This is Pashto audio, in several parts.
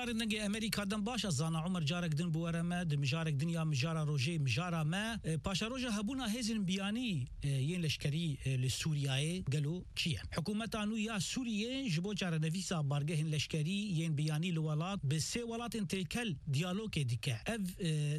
دار نگی امریکا دم باش زانا عمر جارك دن بورما د مجارك دنيا مجارا روجي مجارا ما باشا روجا هبونا هزن بياني ين لشكري لسوريا قالوا كيا حكومتانو يا سوريا جبو جار نفيسا بارجهن لشكري ين بياني لولات بسي ولات انتكل ديالوج ديكا اف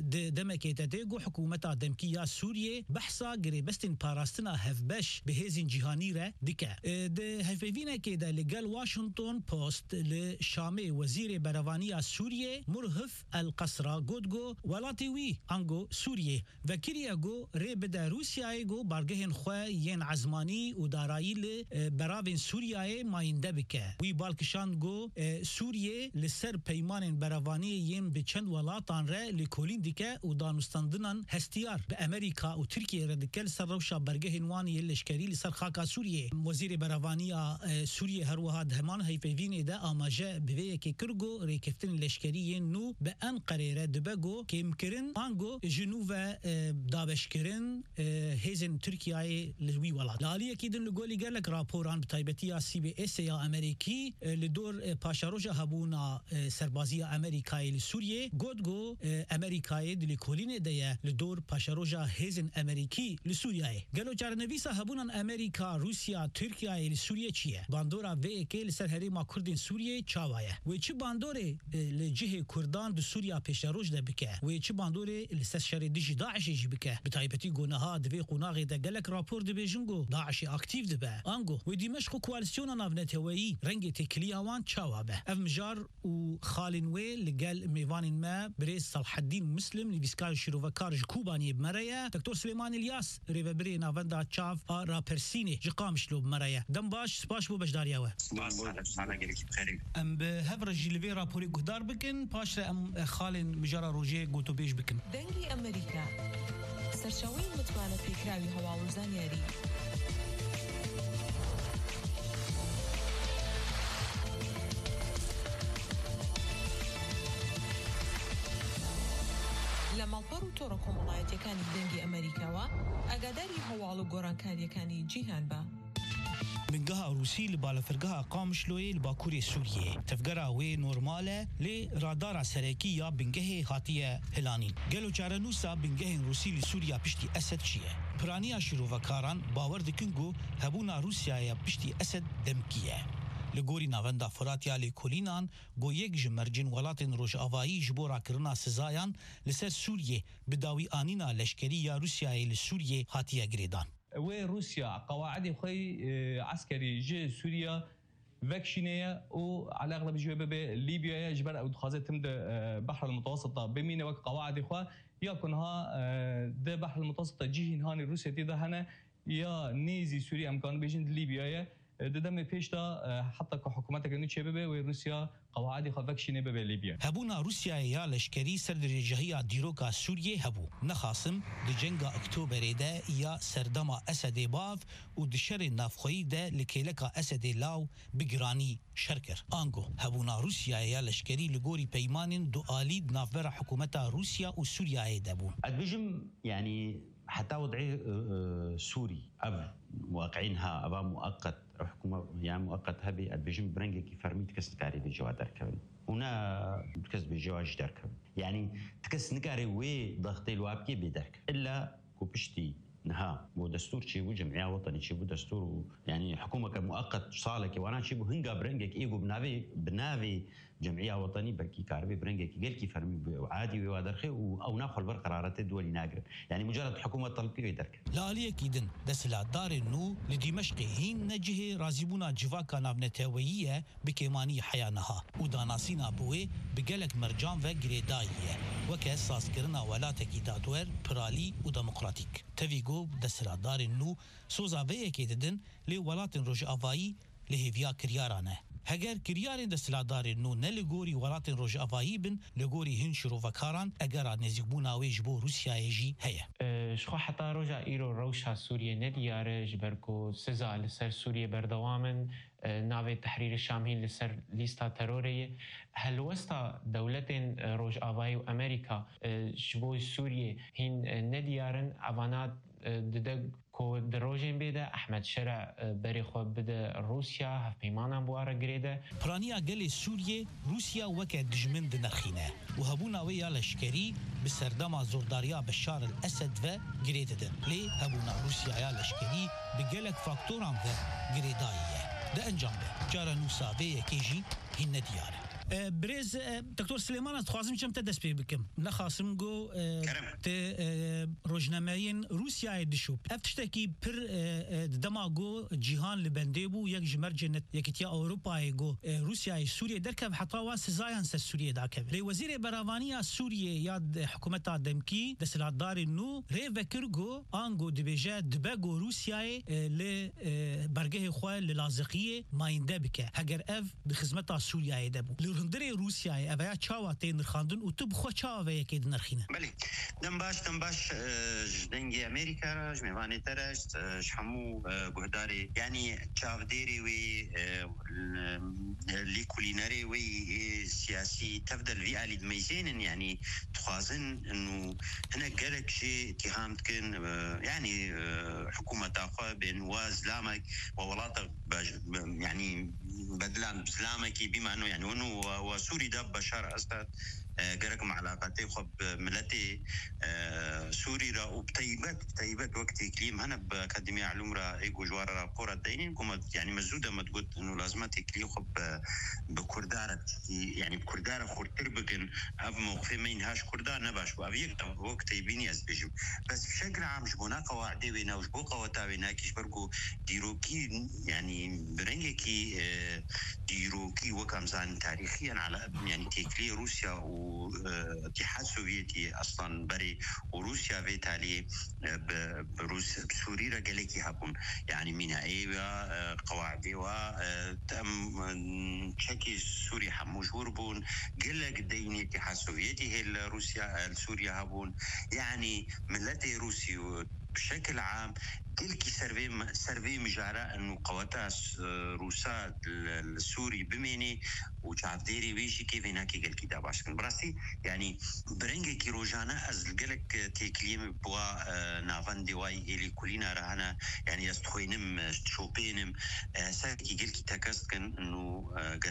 دمكي تدغو حكومتا دمكيا سوريا بحثا غريبستن باراستنا هفبش بهزن جهاني را ديكا د هفيفينا كده لقال واشنطن بوست لشامي وزير بروانيا سوريا مرهف القصرة جودجو ولاتيوي انجو سوريا وكيريا جو ريبدا روسيا جو بارجهن خوا ين عزماني ودارائي براوين سوريا ما يندبكه وي بالكشان جو سوريا لسر بيمان برواني ين بچند ولاتان را لكولين ديكه ودانستاندنان هستيار بامريكا وتركيا ردكل سروشا برجهن واني لشكري لسر خاكا سوريا وزير بروانيا سوريا هروها دهمان هيفيفين ده اماجه بوي كي كرغو ريكفتن لشكري نو بانقره دبغو كيمكرن انغو جنوبا دابشكرن هيزن تركيا لوي ولات لالي اكيد نقولي قال لك رابوران بتايبتي سي بي اس يا امريكي لدور باشاروجا هبونا سربازيه امريكاي لسوريا جودجو امريكاي لكولين ديا لدور باشاروجا هيزن امريكي لسوريا قالوا جارنفيسا هبونا امريكا روسيا تركيا لسوريا تشيه باندورا في كي لسر هريما كردين سوريا تشاوايا ويتش باندوري لجهه كردان سوريا باشاروج ده بكه ويتش باندوري لسر شر ديجي داعش يجي بكه بتايبتي قناها دبي قناغي ده قال لك رابور دبي جنجو داعش اكتيف دبا انغو ودمشق كواليسيون نافنتوي رنجي تكلياوان تشاوابه افمجار وخالن ويل قال ميفان ما بريس صلاح الدين مسلم لبيسكار شيروفكار كوباني بمرايا دكتور سليمان الياس ريفبري نافندا تشاف رابرسيني جقامش لو بمرايا دمباش سباش بو بجدارياوا انا قالك بخير ام بهفرج ليفي رابوري قدار بكن باش ام خالن مجرى روجي قوتو بيش بكن دنگي امريكا سرچاوي متوانه فكراوي هوا وزانياري لما البرو تورو كومولايتي كان دنگي امريكا وا اگاداري هوالو گورانكاري كاني جيهان با من جهة روسي لبالا فرقها قامش لوي لباكوري سوريا تفقرا وي نورمالة لرادارا سريكية بنجهة هاتية هلانين قالوا جارنوسا بنجهة روسي لسوريا بشتي أسد شيء برانيا شروفكاران باورد كنجو هبونا روسيا بشتي أسد دمكية لگوری ناوندا فراتیا لکولینان گو یک جمرجن ولاتن روش آوایی جبورا کرنا سزایان لسر سوریه بداوی آنینا لشکری یا روسیای لسوریه هاتیه گریدان وروسيا قواعد خوي عسكري جي سوريا فاكشينيا وعلى اغلب جواب ليبيا جبر او دخازه تمد بحر المتوسط بمين وقت قواعد خو يكونها ده بحر المتوسط جيهن هاني روسيا تي ده هنا يا نيزي سوريا امكان بيجن ليبيا دم پیشتا حتی که حکومت کنی چه ببه و روسیا قواعد خفکشینه ببه لیبیا هبونا روسیا یا لشکری سردرجهیا دیروکا سوریه هبو نخاسم دجنگا اکتوبر ده یا سردما اسد باف و دشر نافخوی ده لکیلکا اسد لاو بگرانی شرکر آنگو هبونا روسیا یا لشکری لگوری پیمانین دو آلید نافبر حکومت روسیا و سوریا دبون ادبجم يعني حتى وضعي سوري أب واقعينها أبا مؤقت حكومة يعني مؤقت هبي أدبجم برنجي كيف فرمي تكس نكاري بجوا دركبن هنا تكس بجوا دركبن يعني تكس نكاري وي ضغطي الوابكي بدرك إلا كوبشتي نها بو دستور شي بو جمعيه وطني شي بو دستور يعني حكومه كمؤقت صالك وانا شي بو هنگا برنجك ايغو بنافي جمعيه وطني بركي كاربي برنجك قال كي فرمي عادي وادرخي او ناخذ بالقرارات الدولي ناقر يعني مجرد حكومه طلبي ويدرك لا عليك اذن دسلا دار النو لدمشق هين نجه رازبونا جواكا نافنتاويه بكيماني حيانها وداناسينا بوي بقلك مرجان وغريدايه وكاساس كرنا ولاتك دادور برالي وديمقراطيك تفيغو دسلا دار النو سوزا ويكي ددن لولاتن روج افاي لهيفيا كريارانه هگر کریارین دستلادار نو نلگوری ولاتن روج آفایی بن لگوری هن شروفکاران اگر نزیکبونا ویج بو روسیا یجی هیا شخو حتی روجا ایرو روشا سوریه ندیاره جبرکو سزا لسر سوریه بردوامن ناوی تحریر الشامهين لسر ليستا ترورية هل وسط دولتين روج آفاي وأمريكا شبو سوريا هين نديارن عوانات ددق كو دروجين بيدا أحمد شرع بريخو بدا روسيا هف بيمانا بوارا قريدا برانيا قال سوريا روسيا وكا دجمن دنرخينا وهبونا ويا لشكري بسردما زورداريا بشار الأسد و قريدا لي هبونا روسيا يا لشكري بقالك فاكتوران و قريداية ده انجام به جارا نوسابي كيجي هن دياره بريز دكتور سليمان از خوازم چم تدس پی بکم نخاسم گو ت روزنامه‌ین روسیای دشوب افتشتکی پر دماغو جهان لبنده بو یک جمر جنت یکتیا اروپای گو روسیای سوریه درکب حتی واس زاین س سوریه داکب لی وزیر براوانی سوریه یاد حکومت دمکی دسلاتدار نو ری وکرگو انگو دبیجه دبگو روسیای ل برگه خو لازقیه ماینده بکه اگر اف بخدمت سوریه دبو هندري روسيا ابا تشاواتين نرخاندن وتب خو تشاوي كيد نرخينا بلي دنباش دنجي امريكا جميواني ترش شحمو قهداري يعني تشافديري وي لي كوليناري وي سياسي تفضل في آلي دميزين يعني تخازن انه هنا قالك شيء اتهام كن يعني حكومة اخوة بين وازلامك وولاطك يعني بدلان بسلامك بما انه يعني انه وسوري داب بشار اسد قرق مع علاقاتي خب ملتي سوري را وبتيبت وقت اقليم هنا باكاديميه علوم را ايجو جوار رابور الدينين كما يعني مزوده ما تقول انه لازم تكلي خب بكرداره يعني بكرداره خورتر بكن اب موقف مين هاش كردار نباش وابيك وقت يبيني اسبجم بس بشكل عام جبنا قواعد وينا وجبوقه وتاوينا كيش بركو ديروكي يعني برنجكي ديروكي وكمزان تاريخيا على يعني تكلي روسيا والاتحاد السوفيتي اصلا بري وروسيا في تالي بروسيا بسوريا قالك يهبون يعني من ايوا قواعد تم تشكي سوريا حموجور بون قالك دين الاتحاد السوفيتي هي روسيا سوريا هبون يعني ملتي روسيا بشكل عام تلك سرفي مجارة انه قواتها روسات السوري بميني وشعب ديري ويشي كيف هناك قال كتاب عشان براسي يعني برنجي كي روجانا از قالك تيكليم بوا نافاندي واي الي كلنا رانا يعني يستخوينم شوبينم ساكي قال كي تاكست كان انه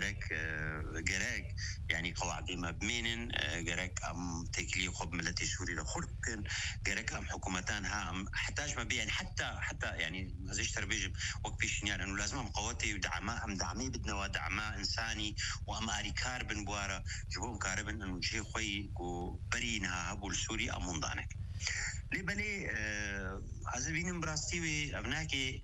قراك يعني قواعد ما بمينن قراك ام تيكلي خب ملتي سوري لخركن قراك ام حكومتان ها احتاج ما بي يعني حتى يعني زيش تربيج وقفيش يعني انه لازم قواتي ودعماء دعمي بدنا دعماء انساني وام اريكار بن بوارا جبوم كاربن انه شيء خوي وبرينها هبول سوري امون دانك لي بالي عزبين براستي ابناكي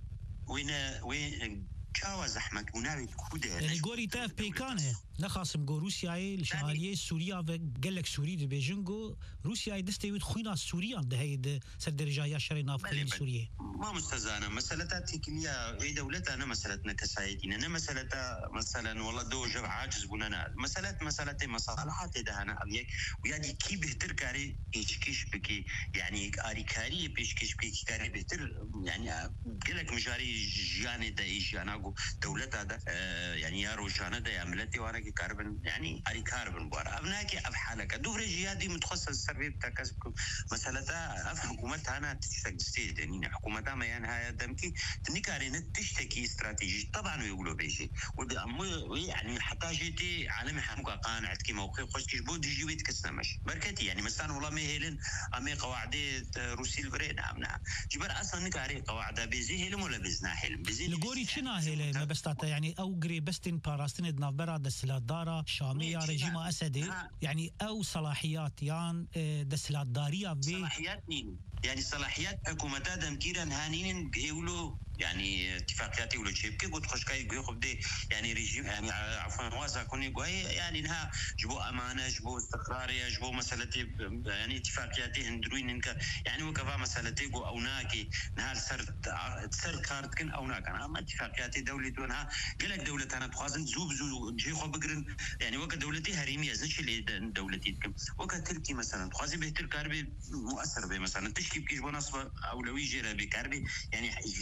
وين كاوا زحمك وناوي كوده يعني قولي تاف بيكانه نخاسم جو روسيا الشماليه سوريا وقالك سوري دي بيجنجو روسيا دستي خوينا سوريا ده هي سردرجايا شرينا في سوريا ما مستزانه مسالتها تكنيا اي دولتها انا مسالتنا كسايدين انا مسالتها مثلا والله دو جب عاجز بنانا مسالتي مصالحات ده انا ابيك ويعني كي بهتر كاري كيش بكي يعني اريكاري بيش بكي كاري بهتر يعني قالك مجاري جاني ده ايجانا دولتها ده يعني يا روجانا ده عملتي وانا كاربن يعني اري كاربن بورا ابناكي اب حالك دورجي هذه متخصص السربي بتاعكم مسالتها اف حكومتها انا تستجد يعني حكومتها ما يعني هاي دمكي تنكارين تشتكي استراتيجي طبعا ويقولوا بيجي يعني حتى جيتي عالمي حمقا قانعت كي موقع خوش كيش بود يجي ويتكسنا مش بركتي يعني مثلا والله ما هيلن امي قواعد روسي البريد امنا جبر اصلا نكاري قواعد بيزي هيلم ولا بزنا حلم بيزي لقوري شنا هيلم ما بس يعني او قري بستن باراستن دنافبرا دسلاتدارا شامية رجيم اسدي يعني او صلاحيات يان دسلاتداريا بي صلاحيات مين يعني صلاحيات حكومتها دمكيرا هانين يقولوا يعني اتفاقيات يقولوا شيء كي قلت خوش كاي يقول دي يعني ريجيم يعني عفوا واسع كوني قوي يعني انها جبوا امانه جبوا استقرار جبوا مسالتي يعني اتفاقياتي هندروين انك يعني وكفا مسالتي قو اوناكي نهار سر كارت كن اوناك انا اتفاقياتي دولي دونها قال لك دولتها انا تخازن زوب جي خو بقرن يعني وك دولتي هريميه زنش اللي دولتي وك تركي مثلا تخازي به تركاربي مؤثر به مثلا تشكي كيش بنصب اولويه جرا بكاربي يعني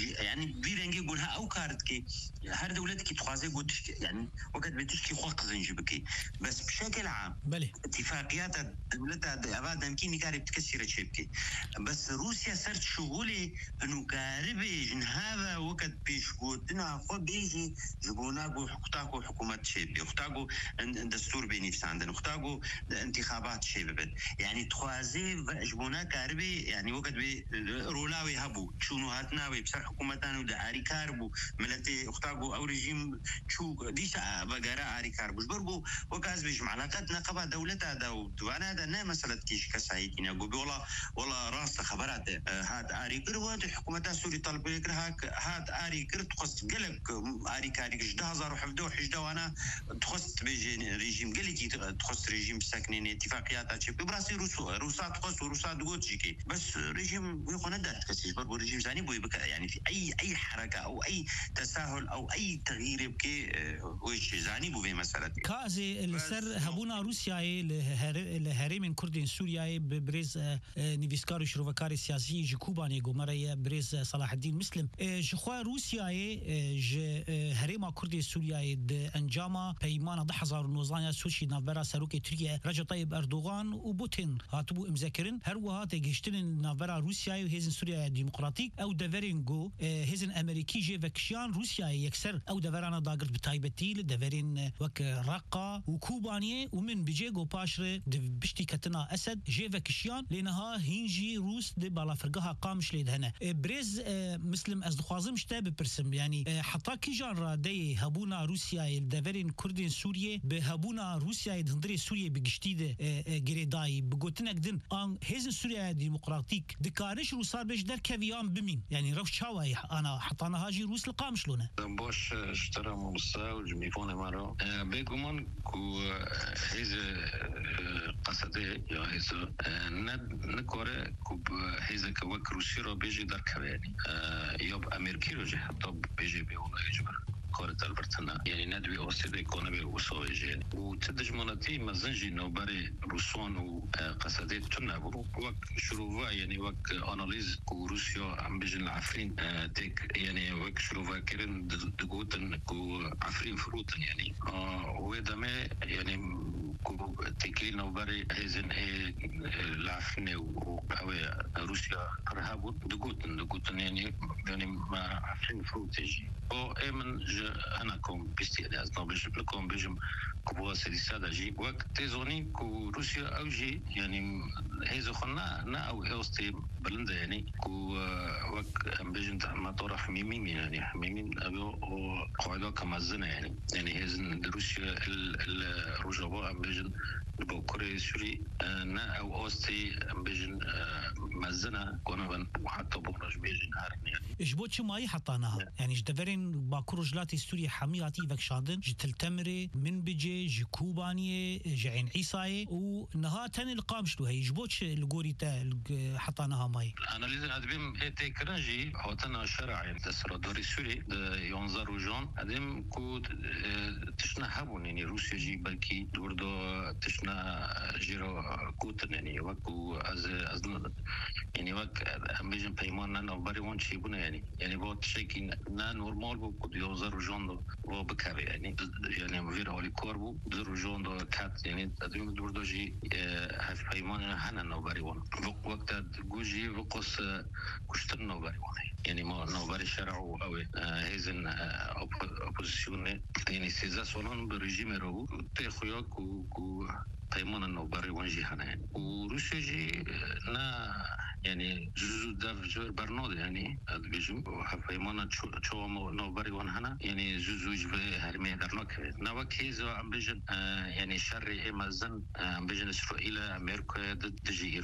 يعني بيرنجي يقولها او كاردكي هر دولتك تخازي قلت يعني وقت بتشكي خوق زنجبكي بس بشكل عام بله اتفاقيات دولتها ابعد يمكن كاري بتكسر شيبكي بس روسيا صارت شغولي انه كاربي جنهابا وقت بيش قلتنا خو بيجي جبوناكو اختاكو حكومه شيبي اختاكو دستور بينيفس عندنا اختاكو انتخابات شيبي يعني تخازي جبونا كاربي يعني وقت بي رولاوي هبو شنو هاتناوي بسر حكومتانو دا اري كاربو ملتي اختاقو او رجيم شو ديسا بقرا اري كاربو جبرقو وكاز بيش معلقاتنا قبا دولتا دا ودوانا دا نا مسألة كيش كسايتين يقول ولا راس خبرات هاد اري كرو حكومتا سوري طلبوا يكر هاد اري كر تخص قلق اري كاري جدا هزار حفدو حجدا وانا تخص بيجي رجيم قلقي تخص رجيم ساكنين اتفاقيات شي براسي روسا تخص وروسا دوتشيكي بس رجيم يقول ندات كسيش برضو رجيم ثاني بوي يعني في اي حركه او اي تساهل او اي تغيير يبكي وش زاني بو مساله كازي السر هبونا روسيا الهرم كردين سوريا ببرز نيفيسكار شروفكار سياسي جكوباني غومريا برز صلاح الدين مسلم جخوا روسيا ج هرم كردي سوريا انجاما بيمان 2019 سوشي نافبرا سروك تركيا رجب طيب اردوغان وبوتين هاتبو مذكرين هر وهات جشتن نافبرا روسيا وهزن سوريا ديمقراطيك او دفرينغو هزن امريكي جي فكشيان روسيا يكسر او دفرانا داغرت بتايبتي دفرين وك رقه وكوبانيه ومن بيجيغو باشر بشتي كتنا اسد جي فكشيان لانها هينجي روس دي بالا فرقها قامش ليدهنا بريز مسلم از خوازم شتا ببرسم يعني حتى كي جان دي هبونا روسيا دفرين كردين سوريا بهبونا روسيا دندري سوريا بجشتي جريداي بقوتنك دن ان هزن سوريا ديمقراطيك دكارش روسار بيش در كفيان بمين يعني روش شاوي انا حطانا هاجي روس لقام شلونه باش اشترى مصا وجميفون مارو بيقومون كو هيز قصده يا هيز نكوره كو هيز كوك روسي رو بيجي در كواني يوب امريكي رو جه حتى بيجي بيونا يجبر كورة البرتنا يعني ندوي أوسيد إيكونومي وصويجين وتدج مناطي مزنجي نوبري روسون وقصدي تنابو وك شروفا يعني وك أناليز كو روسيا عم بيجن العفرين تك يعني وك شروفا كيرن دقوتن كو عفرين فروتن يعني ويدامي يعني كو تكلين نوبري هزن العفرين وهوي روسيا رهابو دقوتن يعني ما عفرين فروتجي او امن انا كوم باستئناس نوبش لكم بيجم كبواس الاستراتيجي وقت تزوني كو روسيا او جي يعني هيزو خنا نا او اوستي بلندا يعني كو وقت بيجن ما طرح ميمين يعني ميمين ابو قاعده كما زنا يعني هيزن روسيا الرجوع بيجن بكوري سوري نا او اوستي بيجن مزنا كونبن وحتى بورج بيجن هارن يعني اجبوتش ماي حطاناها يعني جدفرين باكو رجلاتي سوريا حمياتي فكشادن جتل تمري من بيجي جكوبانيه جعين عيساي ونها تاني القامشلو هي جبوتش الغوري تا حطاناها ماي انا لازم ادبم ايتي كرنجي هوتنا شرعي دسر دوري سوري ينظروا جون ادم كو تشنا هبون يعني روسيا جي بلكي دوردو تشنا جيرو كوتن يعني وكو از يعني وك امبيجن بيمان نو بري وان شي بنا يعني بوت شيكين نا نورمال بو ينظروا جون بو بكاري يعني غير هولي كوربو درو جون دو كات يعني ادم دوردو جي هاف بيمان هنا نو بري وان وقت جوجي وقص كشتر نو بري وان يعني ما نو بري شرعوا او هيزن اوبوزيسيون يعني سيزا سولون بريجيم رو تخيا كو بيمان نو بري وان جي هنا يعني وروسيا جي نا يعني جزء داف جور برنود يعني بيجم وحفيمانا شو نو بري وان هنا يعني جزء هرمي درناك نوك هيزو عم بيجن يعني شري مازن عم بيجن اسرائيل امريكا ضد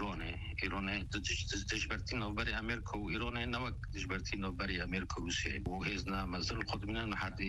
ايران ضد تجبرتين نو بري امريكا وايران نوك تجبرتين نو بري امريكا وروسيا وهيزنا مازن القدمنا ما حد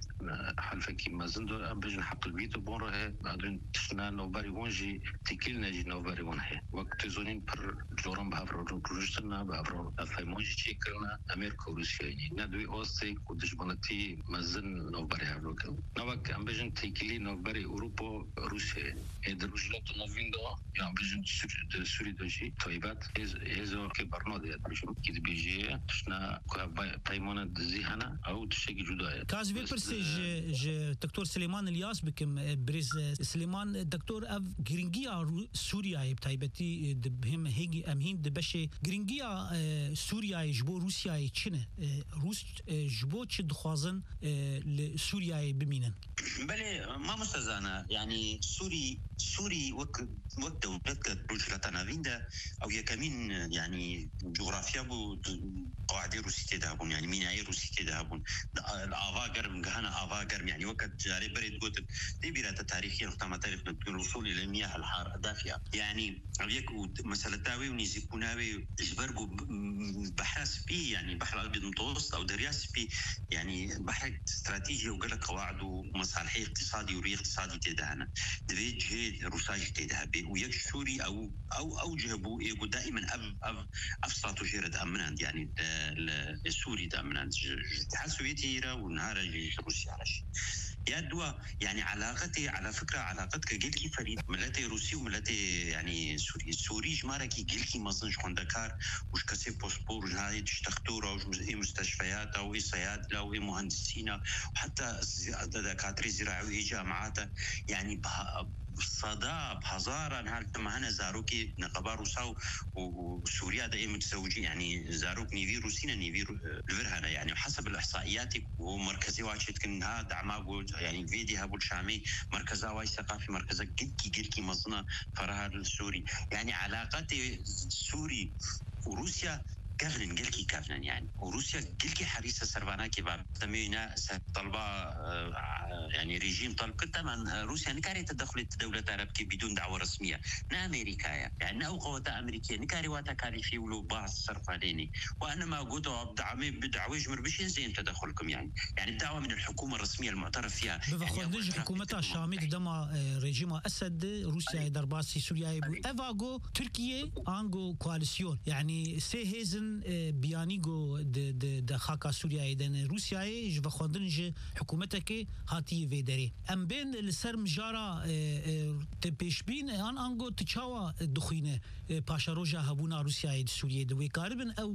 حلف كي مازن دو عم بيجن حط الفيتو بونره بعدين تشنا نو بري وان جي تكيلنا جي نو بري وان هي وقت زونين بر جورم بهفر روشتنا بأبرو فهمونجي شكرنا أمريكا وروسيا يعني ندوي أوستي ودشبنتي مزن نوبري هبلوكل نوك أم بيجن تيكلي نوبري أوروبا روسيا الرجلات نوفيندا يعني بيجن سوري دوشي طيبات هزو كبرنا ديال بيجن كيد بيجي تشنا بايمونا دزيهنا أو تشكي جداية كاز بيبرسي دكتور سليمان الياس بكم بريز سليمان دكتور اف جرينجيا سوريا بتايبتي بهم هيجي امهين دبشه جرينجيا سوريا جبو روسيا تشنه روس جبو تش دخوازن لسوريا بمينن بله ما مستزانه يعني سوري وقت دولتك رجلتنا فيندا او يكمين يعني جغرافيا بو قواعد روسية دهبون يعني ميناي روسية دهبون الافاقر من هنا افاقر يعني وقت جاري بريد قلت دي بيرات تاريخيا نقطة تاريخ الوصول الى المياه الحارة الدافئة يعني يكو مسألة تاوي ونيزيكوناوي جبرقو بحر سبي يعني بحر الابيض المتوسط او دريا سبي يعني بحر استراتيجي وقال قواعد ومصالح اقتصادي وري اقتصادي تدهنا دبي جهد روساج تدهبي ويك سوري او جهبو يقول دائما اف استراتيجيه دامنا يعني السوري دامنا الاتحاد السوفيتي ونهار روسيا على يدوا يعني علاقتي على فكرة علاقتك جيلكي فريد ملاتي روسي وملاتي يعني سوري جماركي جيلكي مصنش خندكار وش كسي بوسبور هاي تشتختورة وش مستشفيات أو صيادلة أو مهندسين وحتى دكاترة زراعية جامعات يعني بالصدى بهزارة هالتمهنا زاروكي نقبار روسا وسوريا دائما متزوجين يعني زاروك نيفي روسينا نيفي الفرهنا يعني حسب الإحصائيات ومركزي واشيت كنها دعما يعني فيدي هابو الشامي مركزا واي ثقافي مركزا جلكي مصنع فرها السوري يعني علاقات سوري وروسيا كافلن جلكي كافلن يعني وروسيا جلكي حريصة سربانا كباب تمينا طلبة يعني ريجيم طلب طبعا روسيا نكاري تدخلت دولة عربية بدون دعوة رسمية نا أمريكا يعني أو قوات أمريكية نكاري واتا كاليفي ولو بعض صرف عليني وأنا ما قلت بدعمي بدعوة يجمر بشين زين تدخلكم يعني الدعوة من الحكومة الرسمية المعترف فيها بفخدج حكومتها الشامي دما ريجيم أسد روسيا درباسي سوريا إفاغو تركيا أنغو كواليسيون يعني سيهزن بيانيغو د خاكا سوريا دن روسيا جوا خوندنج حكومتك هاتي فيدري ام بين السر مجارا تبيشبين ان انغو تشاوا دخينه باشا روجا هبونا روسيا سوريا دوي كاربن او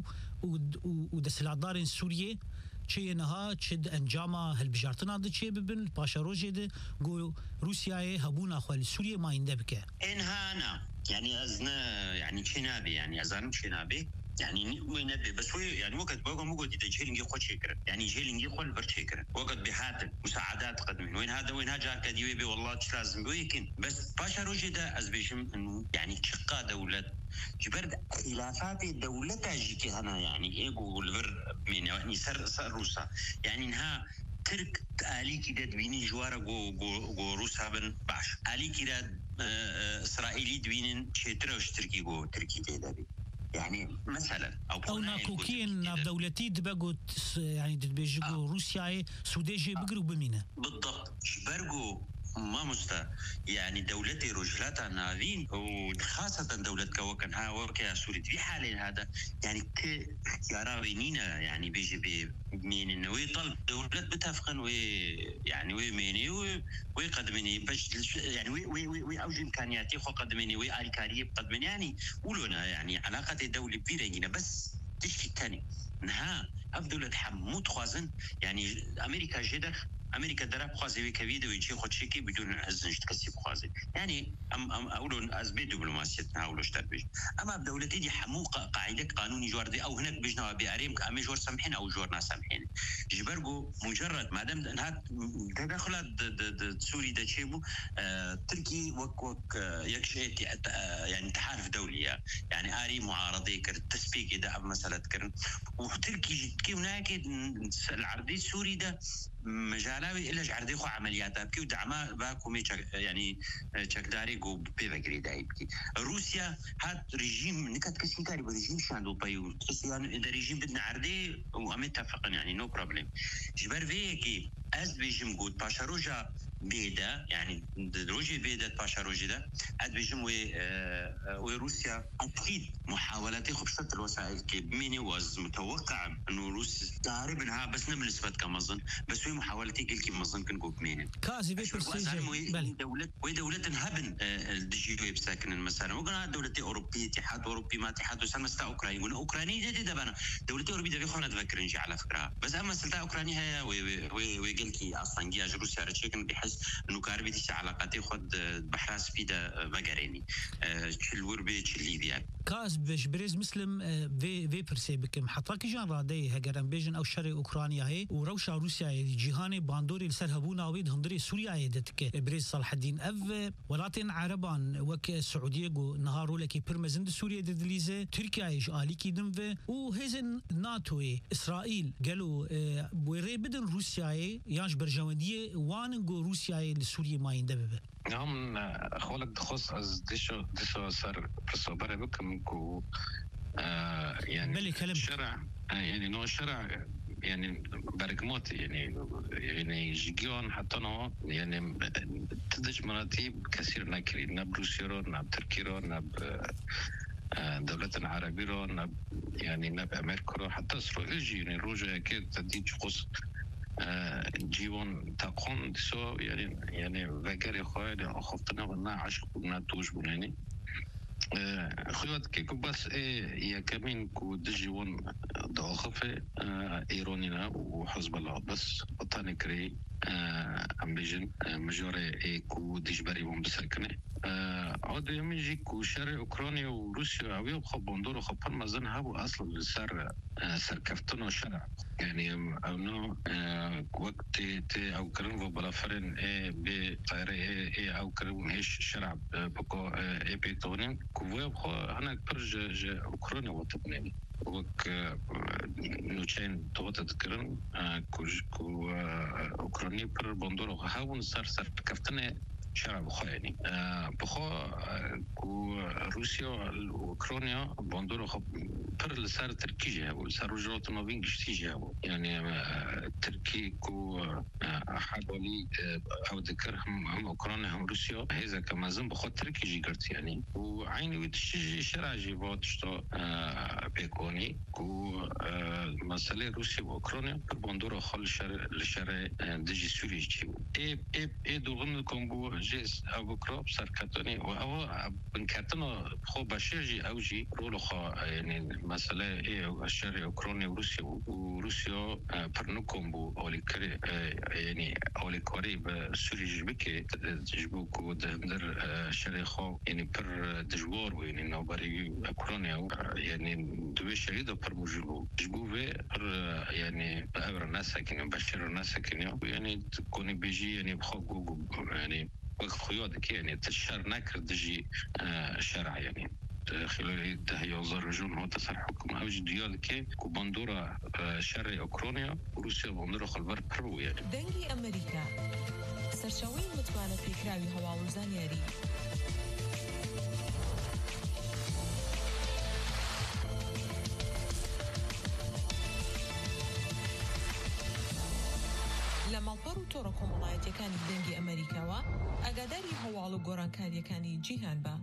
ودسلادارن سوريا چه نها چد انجاما هالبجارتنا د چه ببن باشا روجا د جو روسيا هبونا خال سوريا ما يندبك انهانا يعني ازنا يعني شنابي يعني ازانم شنابي يعني وين بس هو يعني وقت بقى مو قد يجهلني خو شكر يعني يجهلني خو البر شكر وقت بحاتم مساعدات قدمين وين هذا وين هاجا كديوي والله لازم ويكن بس باشا روجدا ازبيشم انه يعني شقا دولة جبرد خلافات دولتها جيكي هنا يعني ايجو البر من يعني سر روسا يعني انها ترك آلي كده دويني جوارا جو روسا بن باش آلي كده إسرائيلي دوينين شترا وشتركي جو تركي تيدا بي يعني مثلا او ناكوكين ناف دولتي دبقوا يعني دبيجوا روسيا سوداجي بقروا بمينه بالضبط جبرجو ما مستا يعني دولتي رجلاتها نافين وخاصة دولة كوكنها وكيا سوري في حال هذا يعني كاختيارا بينينا يعني بيجي بمين انه ويطلب دولة بتفقن ويعني ويميني ويقدمني باش يعني وي اوج امكانياتي خو قدمني وي الكاريه بقدمني يعني ولونا يعني علاقه الدوله بيرينا بس تشكي الثاني نها افضل حمود خوازن يعني امريكا جدخ امريكا دراب خوازي كفيديو يجي خد شيكي بدون ازنج تكسب خوازي يعني ام اولون ازبي دبلوماسيتنا اولوش تربيج اما بدولتي دي حمو قاعده قانوني جوردي او هناك بجنا باريم امي جور سامحين او جورنا سامحين جبرجو مجرد ما دام انها تدخلت سوري دا تشيبو تركي وك يكشيت يعني تحالف دولي يعني اري معارضه كر تسبيك اذا مساله كر وتركي كي هناك العرضي السوري ده مجالاوي إلا جعردي خو عملياتها بكي ودعما باكو يعني تشكداري جو بيفكري دايبكي روسيا هات ريجيم نكات كسين كاري بريجيم شاندو بايو يعني إذا ريجيم بدنا عردي وأمي اتفقن يعني نو بروبليم جبر فيكي أز بيجيم قود باشا روجا بيدا يعني روجي بيدا باشا روجي ده عاد بيجم وروسيا اكيد محاولات خبشت الوسائل كي ميني واز متوقع انه روسيا تعرب انها بس نملس فت كمظن بس هي محاولتي كي مظن كنقول مين كازي في دولة هبن الدجي بساكن مثلا وقنا دولة أوروبية اتحاد أوروبي ما اتحاد وسلم ستا أوكرانيا يقولون أوكرانيا جديدة بنا دولة أوروبية ده خلنا تفكر نجي على فكرة بس أما سلتا أوكرانيا هي ويقول كي أصلا جي روسيا رتشيكن بحس إنه كاربي تيسي علاقاتي خد بحراس فيدا بقريني شلور بيت ليبيا كاز بريز مسلم في برسي بكم حطاك جان رادي هجران بيجن أو شرق أوكرانيا هي وروشا روسيا جيهاني باندوري لسرهبونا ويد هندري سوريا يدتك بريز صلاح الدين أف ولاتين عربان وك السعودية جو نهارو لكي برمزند سوريا ددليزة تركيا إيش آليكي دمفه وهزن ناتوي إسرائيل قالوا بوري بدن روسيا يانش برجواندية واننجو روسيا لسوريا ما يندبه نعم خولك دخص از ديشو سر بصبر بكم كو يعني شرع يعني نوع شرع يعني برقمات يعني جيجون حتى نوع يعني تدش مراتب كثير نكري نب روسيا نب تركيا نب دولة العربية يعني نب أمريكا حتى إسرائيل يعني روجا أكيد تديج قص جيوان تقون دسو يعني وقري خوالي خفتنا ونا عشق ونا توش بناني خيوات كيكو بس يا كمين كو دجيوان ضعفة إيرانينا وحزب الله بس بطاني كري أمبيجن مجوري كو دجبري ومسكنة عاد يميجي كو شرق أوكرانيا وروسيا أوي وخبندور وخبر مازن هابو أصلا سر كفتنا شرع يعني أنه وقت أو كرن وبلافرن بطيرة أو كرن إيش شرع بقى بيتونين كوي بخو أنا برج أوكرانيا وتبني وك نوچين توت تذكرن كو أوكرانيا بر بندور وهاون سر كفتنا شرع بخو يعني بخو كو روسيا وأوكرانيا بندور بر لسر تركيا ولسر رجلات ما بين جشتيجا يعني تركي كو حوالي أو ذكرهم أوكرانيا هم روسيا هذا كما زين بخو تركي جيكرت يعني وعيني وتشجع شرع جيبات شتو بيكوني كو مسألة روسيا وأوكرانيا بندور خال الشرع دجي سوري جيبو دوغن كومبو جيس أو كروب سركتوني وأو بنكتنا خو بشيجي أو جي رولو خا يعني مسألة الشرع أوكرانيا وروسيا برنوكم بو أولي كري يعني أولي كوري بسوري جبكي جبوكو دهندر الشرع خا يعني بر دجوار ويعني نوبري أوكرانيا يعني دوي شهيدة بر مجلو جبوه بر يعني بأمر الناس ساكنين بشر الناس ساكنين يعني تكوني بيجي يعني بخوجو يعني وقت خيوطك يعني تشار نكر دجي شرع يعني خلال تهيئ الرجون هو تصرح حكم أوج ديالك كوبندورا شرق أوكرانيا وروسيا بندورا خلبر برو يعني دنگی أمريكا سرشوي متوانة فكراوي هوا وزانياري لما البرو تورو كومولايتي كان دنگی أمريكا و أقاداري هوالو غوران كان جيهان با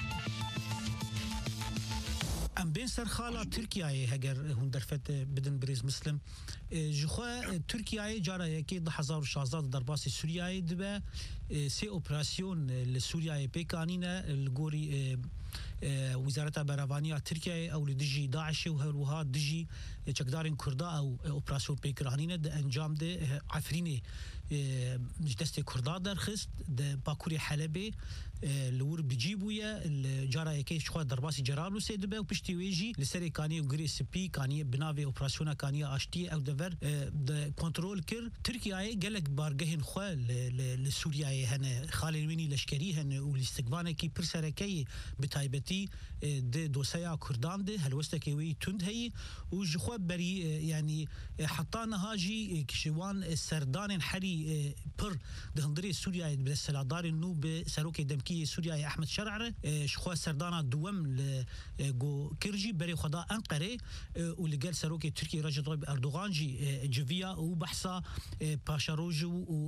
ام بين سرخاله تركيا هجر هندرفت بدن بريز مسلم جخوا تركيا جارا يكي 1016 ضربات سوريا دبا سي اوبراسيون لسوريا بيكانينا الغوري وزارة برافانيا تركيا او لدجي داعش وهلوها دجي چقدارين كردا او اوبراسيون بيكرانينا انجام ده عفريني دست كردا درخست ده باكوري حلبي لور بجيبويا الجارا يكي شخوا ضرباسي جرابلو سيدبا وبشتي ويجي لسري كاني وغريس بي كاني بنافي اوبراسيونا كاني اشتي او دفر ده كنترول كر تركيا قالك بارجهن خوا لسوريا هنا خالي الويني لشكري هن والاستقبال كي برسركي بتايبتي ده دوسيا كردان ده هلوستكي وي تند هي وجخوا بري يعني حطانا هاجي كشوان السردان حري جي بر دهندري سوريا بالسلادار النوب سروكي دمكي سوريا أحمد شرعر شخوا سردانا دوم جو كرجي بري خدا أنقرة واللي قال سروكي تركي رجل طيب أردوغان جي جفيا وبحثا باشاروج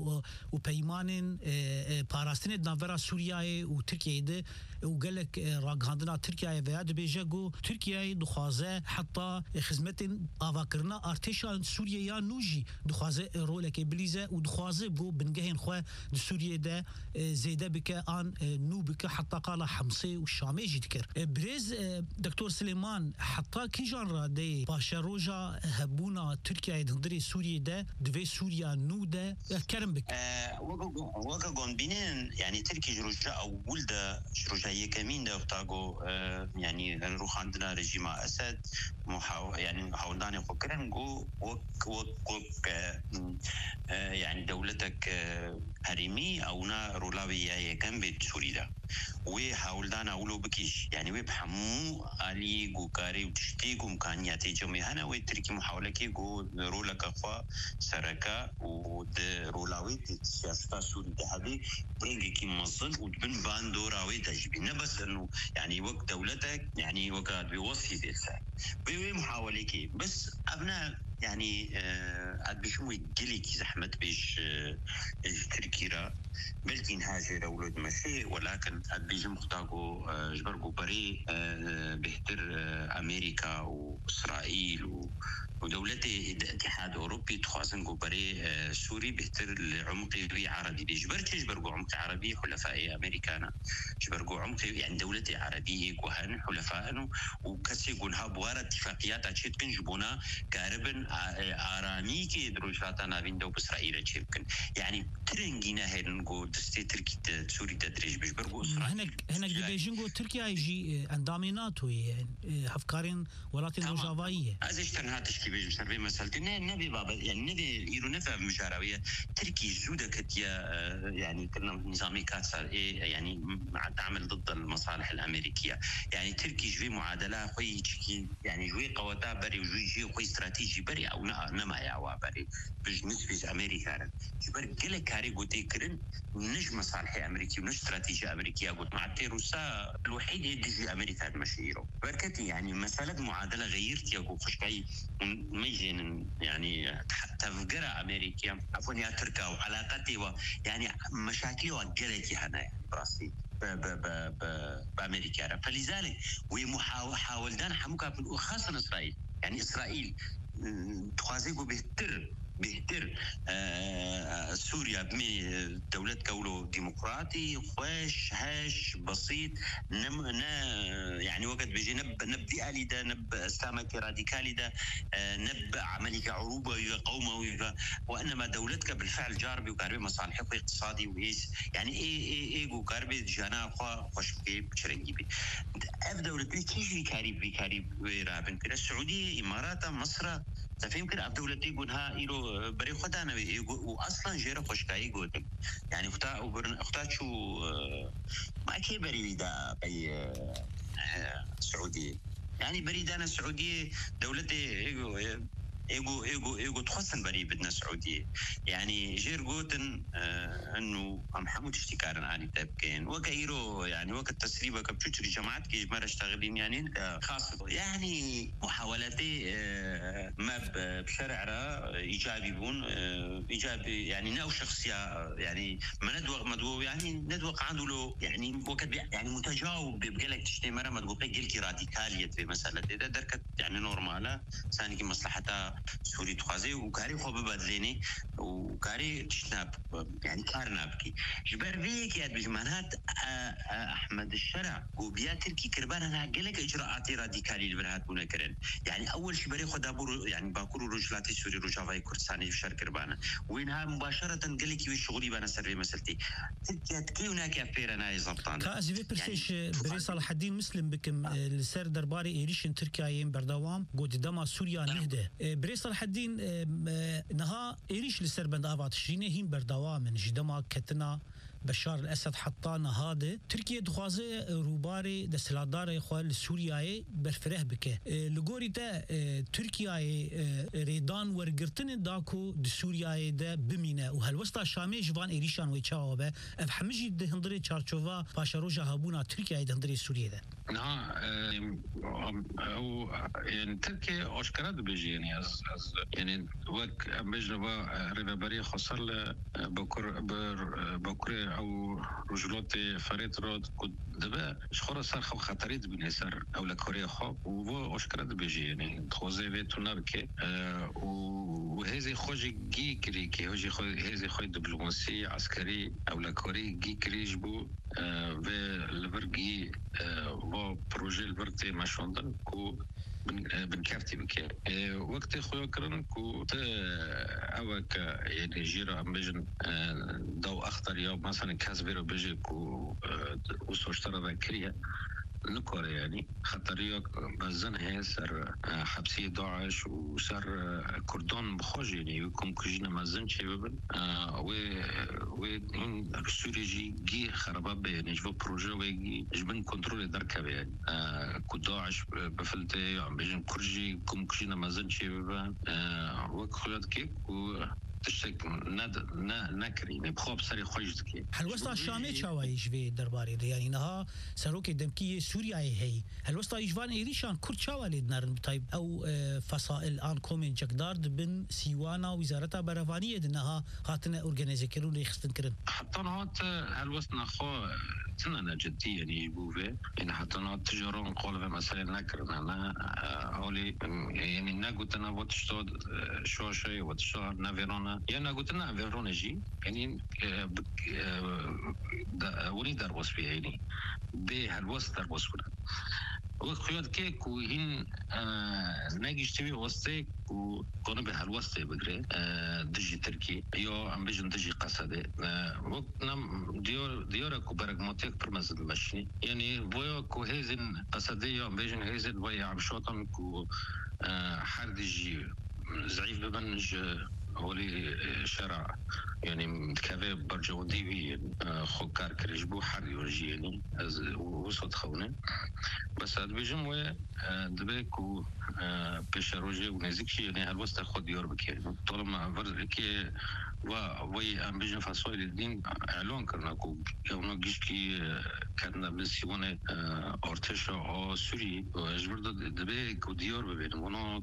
وبيمان باراستين نافرا سوريا وتركيا ده وقال لك راغاندنا تركيا فياد بيجاغو تركيا دخوازه حتى خدمه افاكرنا ارتشا سوريا نوجي دخوازه رولك بليزه ودخوازه بو بنجهن خو سوريا ده زيده بك ان نوبك حتى قال حمصي والشامي جذكر بريز دكتور سليمان حتى كي جانرا دي باشاروجا هبونا تركيا دندري سوريا ده دفي سوريا نوده كرم بك وقاقون بينين يعني تركي جروجا او ولده جروجا يكمين ده اختاقو يعني نروح عندنا رجيم اسد يعني حاولنا فكرن جو وك يعني دولتك هرمي او نا رولاويه يكم بيت سوريا وحاولنا اولو بكيش يعني وبحمو علي جوكاري وتشتيق امكانياتي جميعنا وتركي محاوله كي جو رولك اخوا سركا ود رولاوي سياسه سوريا هذه برنجي كي مصل وبن باندوراوي تجبي بس انه يعني وقت دولتك يعني وقت بيوصي ذاتها محاوله كي بس ابناء يعني عاد بيشموا يجلي زحمه بيش تركيرا بلكن هاجر ولد مشي ولكن عاد بيجي مختاقو جبرقو بري بهتر امريكا واسرائيل ودولتي اتحاد اوروبي تخازن بري سوري بهتر العمق عربي بيجبرقو عمق عربي حلفاء امريكانا جبرقو عمق يعني دولتي عربيه وهن حلفاء وكسي قولها بوار اتفاقيات اشيت كنجبونا كاربن ارامي كي دروشاتنا بيندو باسرائيل تشيبكن يعني ترنجينا هنقو دستي تركي سوري تدريج بيجبرقو هناك بيجينغو تركيا يجي انداميناتو افكارين ولاتين روجافايه ازشتن تشكي بيجي سربي مسألة نبي بابا يعني نبي يرو نفع مجاراوية تركي جودة كتيا يعني كنا نظامي كاتسر يعني تعمل ضد المصالح الأمريكية يعني تركي جوي معادلة خوي يعني جوي قوتا بري وجوي جي خوي استراتيجي بري أو نما يعوا بري بالنسبة أمريكا جبر قلة كاري قوتي كرن نج مصالح أمريكية ونج استراتيجية أمريكية قلت مع التيروسا الوحيد يدي أمريكا المشيرو بركتي يعني مسألة معادلة غيرت يقول خشكاي ميجين يعني تفجر أمريكا عفوا يا تركيا وعلاقاتي يعني مشاكل وقلتي هنا يعني براسي بأمريكا فلذلك ومحاولتان حموكا خاصة إسرائيل يعني إسرائيل تخازيكو بهتر سوريا بمي دولة كولو ديمقراطي خوش هاش بسيط يعني وقت بيجي نبدي آلي ده نب اسلامك راديكالي ده نب عملك عروبة قومة وانما دولتك بالفعل جاربي وقاربي مصالحك اقتصادي وهيس يعني ايه وقاربي جانا خوش بكي بشرنجي بي اف دولتي كيجي كاريب رابن كده السعودية امارات مصر تفهم كده اب دولتي يقولها يرو بري خدانا واصلا جيرو خوشكاي يقول يعني اختار شو ما كي بري دا بي سعودي يعني بريدانا السعودية دولتي ايجو تخصن بري بدنا سعودية يعني جير قوتن انه محمود اشتكارن عالي تبكين وكايرو يعني وقت تسريبه كبتشري جماعات كي مرة اشتغلين يعني خاصة يعني محاولاتي ما بشرع ايجابي بون ايجابي يعني ناو شخصية يعني ما ندوق يعني ندوق عنده له يعني وقت يعني متجاوب بقالك تشتي مرة ما تقول قلتي راديكالية في مسألة اذا دركت يعني نورمالة ثاني مصلحتها سوري تخازي وكاري خو ببدليني وكاري تشناب يعني كارنابكي جبر بيك يا بجمانات احمد الشرع وبيا تركي كربان انا قالك اجراءات راديكالي اللي برهات منكرن يعني اول شيء بري خد ابو يعني باكورو رجلاتي سوري رجافاي كردستاني في شرق كربانه وينها مباشره قالك وي شغلي بنا سري مسلتي تركي هناك افير انا زبطان كازي في برسيش بري صلاح الدين مسلم بكم السر درباري ايريشن تركيا يم بردوام قد دما سوريا نهده بري صلاح الدين نها ايريش لسر بند افات شينه هيم بردوام من جدما كتنا بشار الاسد حتى نهاده تركيا دخوازه روباري د سلادار خوال سوريا برفره بك لغوري تا تركيا ريدان ورغرتن داكو د سوريا ده بمينه وهالوسطا شامي جوان ايريشان ويتشاوبه افحمجي د هندري تشارچوفا باشاروجا هابونا تركيا د هندري سوريا ده او يعني تركيا اشكرت بيجي يعني از يعني وك بجربه ربابري خسر بكره او رجلات فريد رود كنت دابا شخور صار خطريت بنسر او لكوريا خو و اشكرت بيجي يعني خوزي بيتونا بك وهذه خوجي جي كريكي هذه خوي دبلوماسي عسكري او لكوري جي كريجبو بالبرغي و بروجي البرتي ماشوندن كو بنكارتي بك وقت خويا كرن كو اوك يعني جيرا امبجن ضوء اخضر يوم مثلا كاسبيرو بيجي كو وسوشترا ذكريه نكور يعني خطرية بزن هي سر حبسي داعش وسر كردون بخوج يعني يكون كجينا مزن شبابن و سوريجي جي خرابة يعني جوا بروجي ويجي جبن كنترول دركة يعني كداعش بفلتي عم بيجن كرجي كم كجينا مزن شبابن وكخيات كيك و تشتك نكري بخوب سري خوجتكي هالوسطا الشامي تشاوي جوي درباري يعني نها سروك دمكيه سوريا هي هالوسطا يجوان ايريشان كرد شاوالي دنار طيب او فصائل ان كومين جقدار بن سيوانا وزارتها برفانيه دنها هاتنا اورجانيزي كرون يخستن كرن حتى نهات هالوسطنا خو تننا جدي يعني بوفي يعني حتى نهات تجارون قول مثلا نكرن انا اولي يعني نقولنا وتشتود شو شيء وتشتود نافيرونا يعني قلنا فيرونا جي يعني وني دربوس بي يعني بهالوسط دربوس كنا وخيات كيك وهن ناقش تبي وسطك وكنا بهالوسط بقري دجي تركي يو عم بيجن دجي قصده وقتنا ديورك وبرغماتيك برمز المشني يعني بويا كو هيزن قصده يو عم بيجن هيزن ويا عم شوطن كو حردجي زعيف ببنج هولي شرع يعني متكافئ برجودي خوكار كرجبو حري ورجيني وصوت خونه بس بيجم و دبيكو بشروجي ونزيكشي يعني هالوسط خد ديور بكي طالما فرزكي وي ام بيجن فاسوي الدين اعلان كرنا كو يوم جيشكي كان بسيونه ارتشا او سوري جبرد دبيكو ديور بين ونو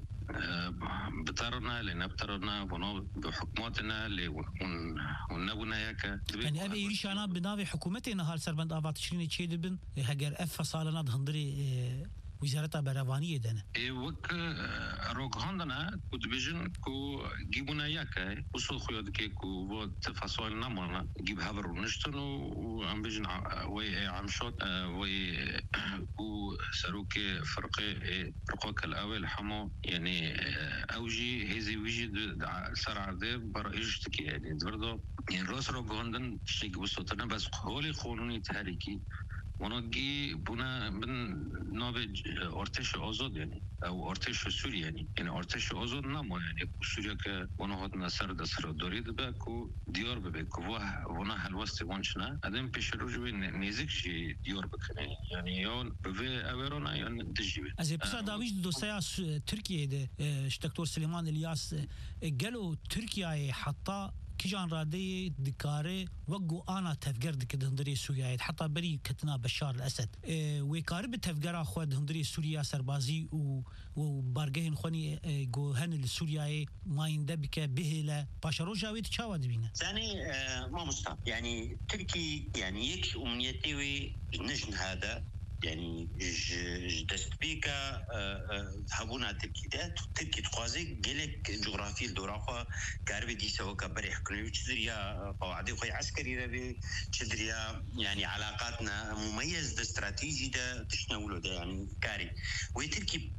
بطرنا لنبترنا ونو بحكوماتنا اللي ونبونا ياك يعني ابي يريشانا بناوي حكومتنا هال سربند افات تشريني تشيدبن هاجر اف فصالنا هندري وزارتها برافانية دنا. وك روك هندنا كود بيجن كو جيبونا ياك وصل خياد كي كو وات فصائل نمونا جيب هبر ونشتن وعم بيجن وي عم شوت وي كو سروك فرقي رقوك الأول حمو يعني أوجي هذي ويجي سرع ذي برئيجتك يعني برضو يعني راس روك هندن شيء بسوتنا بس هولي قانوني تحريكي ونجي بنا من نوبج ارتش آزاد يعني او ارتش سوري يعني ارتش آزاد نمونه يعني سوریا که ونهاد نصر دستر دارید به کو دیار به کو ونا هلوست وانشنا ادم پیش رو به نزیک جی دیار بکنه يعني یا به اورانا یا دجی از بسا داویج دوسیا ترکیه ده دکتور سلیمان الیاس قالوا ترکیه حتی كيجان رادي دكاري وقو انا تفكر دك هندري سوريا حتى بري كتنا بشار الاسد ويكارب تفكر اخواد هندري سوريا سربازي وبارجين خوني جو هن لسوريا ما يندبك بهلا باشارو جاويد تشاود بينا ثاني ما مستعد يعني تركي يعني يكش امنيتي نجن هذا يعني دست بيكا هبونا تركي تخوازي قلك جغرافي الدورافة كاربي دي سوا كبريح كنوي تدريا قواعد خوي عسكري ربي تدريا يعني علاقاتنا مميز ده استراتيجي ده تشنولو ده يعني كاري ويتركي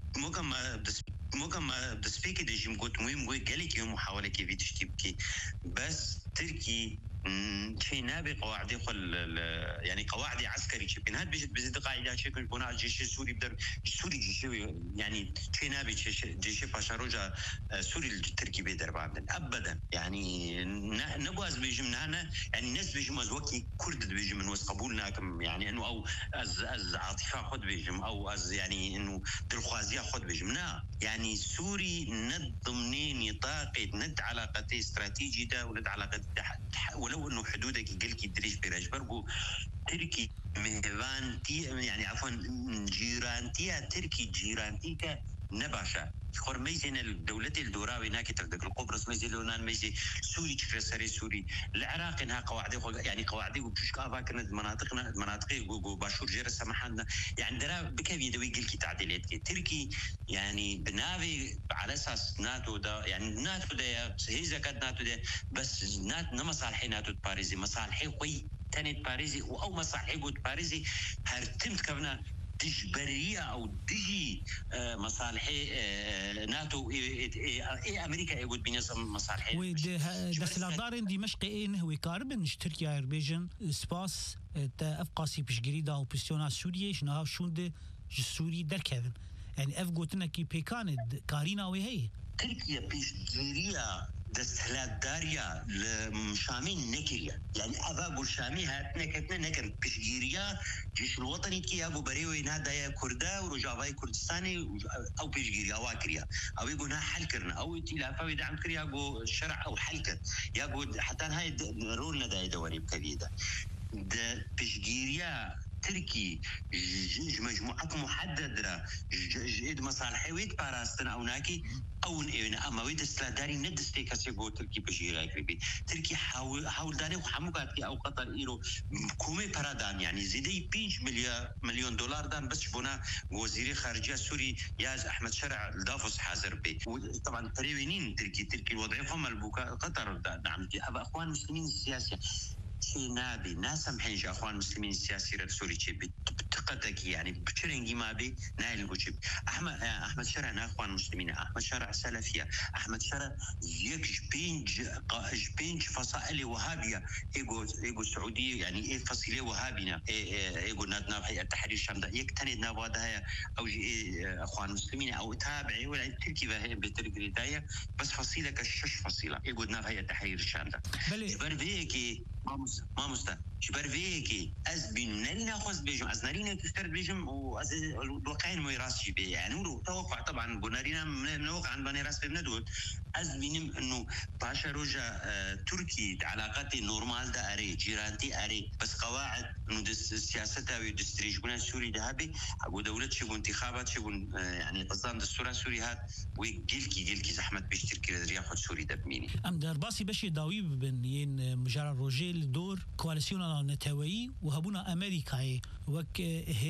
موكا دسبيكي دي جيم قلت مهم قلك يوم محاولة كيفي تشتبكي بس تركي شيء نابي قواعد يعني قواعد عسكري شبين هاد بيجد قاعده شكل بناء الجيش السوري بدر سوري جيش يعني شيء نابي جيش باشاروجا سوري التركي بيدر بعدين ابدا يعني نبواز بيجمنا هنا يعني الناس بيجم وقت كرد بيجم من وسط قبولنا كم يعني انه او از عاطفه خد بيجم او از يعني انه دلخوازيه خد بيجمنا يعني سوري ند ضمن نطاق ند علاقتي استراتيجي ده وند علاقه ولو انه حدودك يقلك يدريش برجبرجو تركي مهفانتي يعني عفوا جيرانتي تركي جيرانتي نباشا خرميزين الدولة الدوراوي هناك تردك القبرص ميزي لونان ميزي سوري تشكر سري سوري العراق انها قواعد يعني قواعد وبشكا كانت مناطقي باشور جير سمحنا يعني درا بكيف يدوي قل كي تعديلات تركي يعني بنافي على اساس ناتو ده يعني ناتو ده هي زكاه ناتو ده بس مصالحي ناتو باريزي مصالحي قوي تاني باريزي او مصالحي قد باريزي هرتمت كفنا تجبرية أو تجي مصالحي ناتو أمريكا يقول بينس مصالحي دسلادارين دمشق هو كاربن تركيا أربيجن سباس أفقاسي بشجري دا وبستيونا سوريا شنها شوند سوري دركذن يعني أفقوتنا كي بيكاند كارينا وهي تركيا بشجرية دستهلات داريا لمشامين نكريا يعني أبا شامي هاتنا كتنا نكن بشجيريا جيش الوطني كي أبو بريوي نادا كردا ورجاوي كردستاني أو بشجيريا واكريا أو يقولنا حل كرنا أو تلافا ويدعم كريا أو شرع أو حلكة يقول حتى هاي رولنا دا دوري بكبيدة ده بشجيريا تركي مجموعات محددة جد مصالحي ويد باراستن أو ناكي أو إينا أما ويد استلاداري ندستي كسيقو تركي بشيراي كريبي تركي حاول داني وحموكاتي أو قطر إيرو كومي بارادان يعني زيدي 5 مليون دولار دان بس بنا وزيري خارجية سوري ياز أحمد شرع الدافوس حاضر بي طبعا تريوينين تركي الوضعي فهم البوكا قطر نعم أبا أخوان مسلمين السياسية شيء نابي ناس محنج أخوان المسلمين السياسيين السوري شيء بتقتك يعني بتشرنجي ما بي نايل بوشيب أحمد شرع أخوان المسلمين أحمد شرع سلفية أحمد شرع يك جبينج فصائل وهابية إيجو سعودية يعني إيه فصيلة وهابينا إيجو نادنا في التحرير الشام ده يك تاني نابوده هي أو أخوان المسلمين أو تابعي ولا تركي به بتركي رداية بس فصيلة كشش فصيلة إيجو نادنا في التحرير الشام ده بربيكي ما مستا شبرفيكي از بيننا خذ بيجم از نارينا تستر بيجم واز الواقعين ما يراسش بي يعني ولو توقع طبعا بنارينا من واقع عن بني راس بندول از بينم انه باشا روجا تركي علاقاتي نورمال ده اري جيرانتي اري بس قواعد انه سياستها ويدستريج بنا سوري ذهبي ابو دوله شي انتخابات شي يعني قصدان دستور سوري هات ويجلكي زحمه بيشتركي رياح سوري دبميني ام درباسي بشي داوي بن ين مجرى روجيل دور كواليسيون نتاوي وهبونا أمريكا وك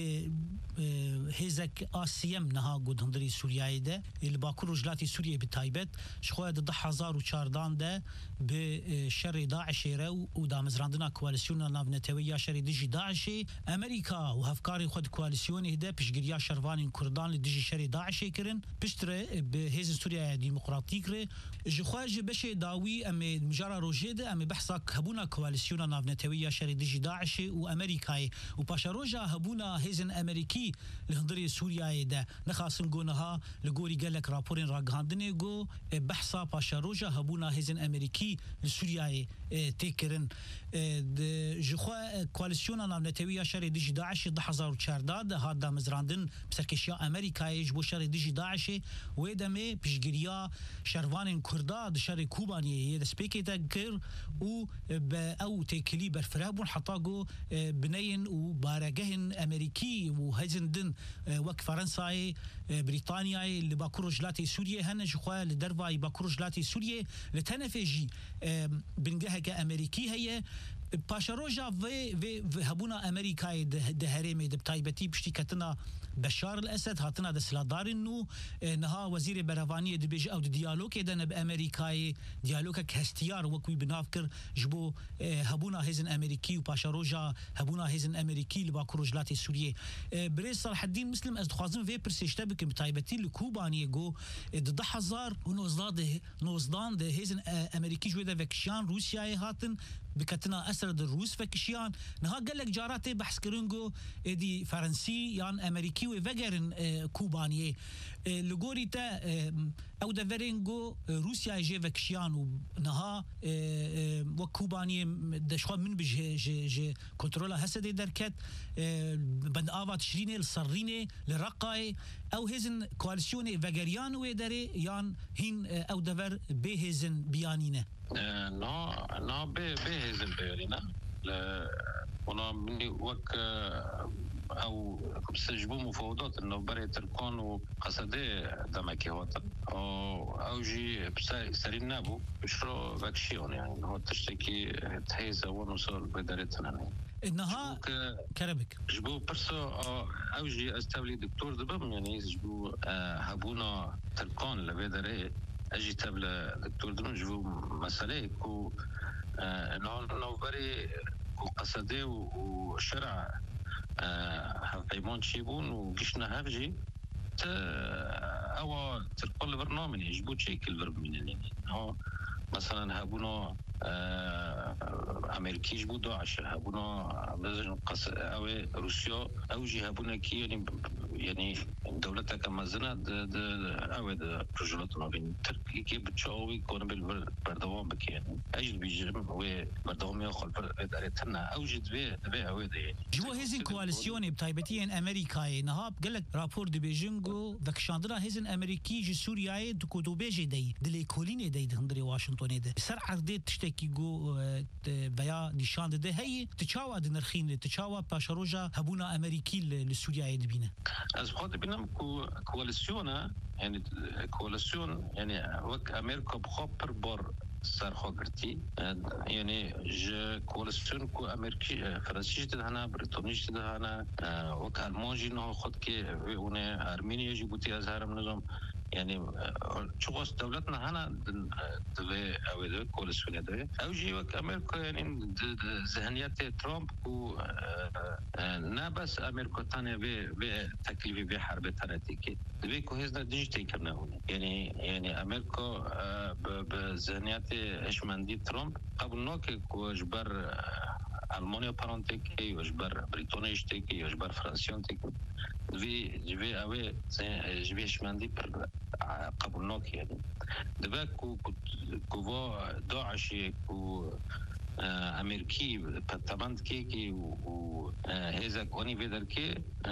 هزك آسيم نها قد هندري سوريا ده اللي باكر رجلاتي سوريا بتايبت شخوية ضد 1014 ده بشر داعش ودامزراندنا كواليسيون ناف نتاوي شر ديجي داعش أمريكا وهفكاري خد كواليسيون هدا بشجريا شرفان كردان لديجي شر داعش كرن بشتري بهز سوريا ديمقراطيك ره جخواج بشي داوي أمي مجرى روجيده أمي بحثك هبونا كواليسيون ناف نتاوي شر ديجي داعش وأمريكا وباشا روجا هبونا هزن أمريكي لهندري سوريا ده نخاصن قونها لقوري قالك رابورين راقهاندني قو بحثا باشا روجا هبونا هزن أمريكي لسوريا تيكرن جخوا كواليسيون ناف نتاوي شر ديجي داعش 1014 هذا مزراندن بسركشيا أمريكا يجبو شر ديجي داعش ويدمي بشجريا شرفان كردا شر كوباني يد سبيكي تذكر او تكلي برفرابون حطاقو بنين وبارجهن امريكي وهزندن وك فرنساي بريطانيا اللي باكروجلاتي سوريا هنج خوا لدرفاي باكروجلاتي سوريا لتنفجي بنجها كامريكي هي باشاروجا في هبونا امريكا دهريمي دبتايبتي بشتي كتنا بشار الاسد هاتنا دسلادار انه نها وزير برهوانيه دبيج او ديالوج دنا بامريكا ديالوج كاستيار وكوي بنافكر جبو هبونا هزن امريكي وباشاروجا هبونا هزن امريكي لباكروجلاتي سوريا بريس صلاح الدين مسلم از خوازن في برسيشتبك بتايبتي لكوباني جو ضد حزار ونوزدان ده هزن امريكي جوده فكشان روسيا هاتن بكتنا أسرد الروس فكشيان نها قال لك جاراتي بحث كرنجو دي فرنسي يان أمريكي وفجرن كوبانية لغوري تا أو دفرنجو روسيا يجي فكشيان ونها وكوبانية دشخوا من بج كنترولا هسدي دركت بند آفات شريني الصريني لرقاي أو هزن كواليسيوني فجريان ويدري يان هين أو دفر بهزن بيانينه نا بهزن بيانينه ونا مني وك او سجبوا مفاوضات انه بري تركون وقصدي دمكي وطن او جي سرين نابو بشرو فاكشيون يعني هو تشتكي تهيزه ونوصل بدارتنا انها كربك جبو برسو او جي استولي دكتور دبم يعني جبو هابونا تركون لبداري اجي تبل دكتور دبم جبو مسألة كو انه بري وقصدي وشرع هايمون شيبون وقشنا هفجي او ترقل برنامج يجبو شيء البرنامج يعني هو مثلا هابونو امريكي يجبو داعش هابونو قص او روسيا او جي هابونا كي يعني دولتها كما زنا او رجلتنا بين تركيا كي بتشاوي يكون بالبردوام بكي يعني اجل بيجرم هو بردوام ياخذ ادارتنا اوجد به او يعني جو هزن كواليسيوني بتايبتين امريكاي نهاب قال لك رابور دي بيجينغو دكشاندرا هزن امريكي جي سوريا دكودو بيجي دي دلي كوليني دي هندري واشنطن دي سر عردي تشتكي جو بيا نشان ده هي تشاوا دنرخين تشاوا باشروجا هبونا امريكي لسوريا دبينا از خود بینم کواليسيون يعني كواليسيون يعني وك امريكا بخوب بار سرخوگرتی يعني ج كواليسيون كو امريكي فرنسيش دهنا بريطانيش دهنا وك المانجي نه خود كي اونه ارمينيا جيبوتي از هرم نظام يعني شخص دولتنا هنا دبي او ده كواليسيون ده او جي وك امريكا يعني ذهنيات ترامب و نه بس امريكا تانه به تکلیفی به حرب تنتیکی دبی که هیچ دیجیتی کرده هونه يعني امريكا به ذهنیت اشمندی ترامپ قبل نکه که جبر المانیا پرانتیکی و جبر بریتانیا اشتیکی و جبر فرانسیان تیکی دبی اوه جبی اشمندی قبل نکه يعني دبی که داعشی که امریکی پتمند کی و هزا کنی بدر کی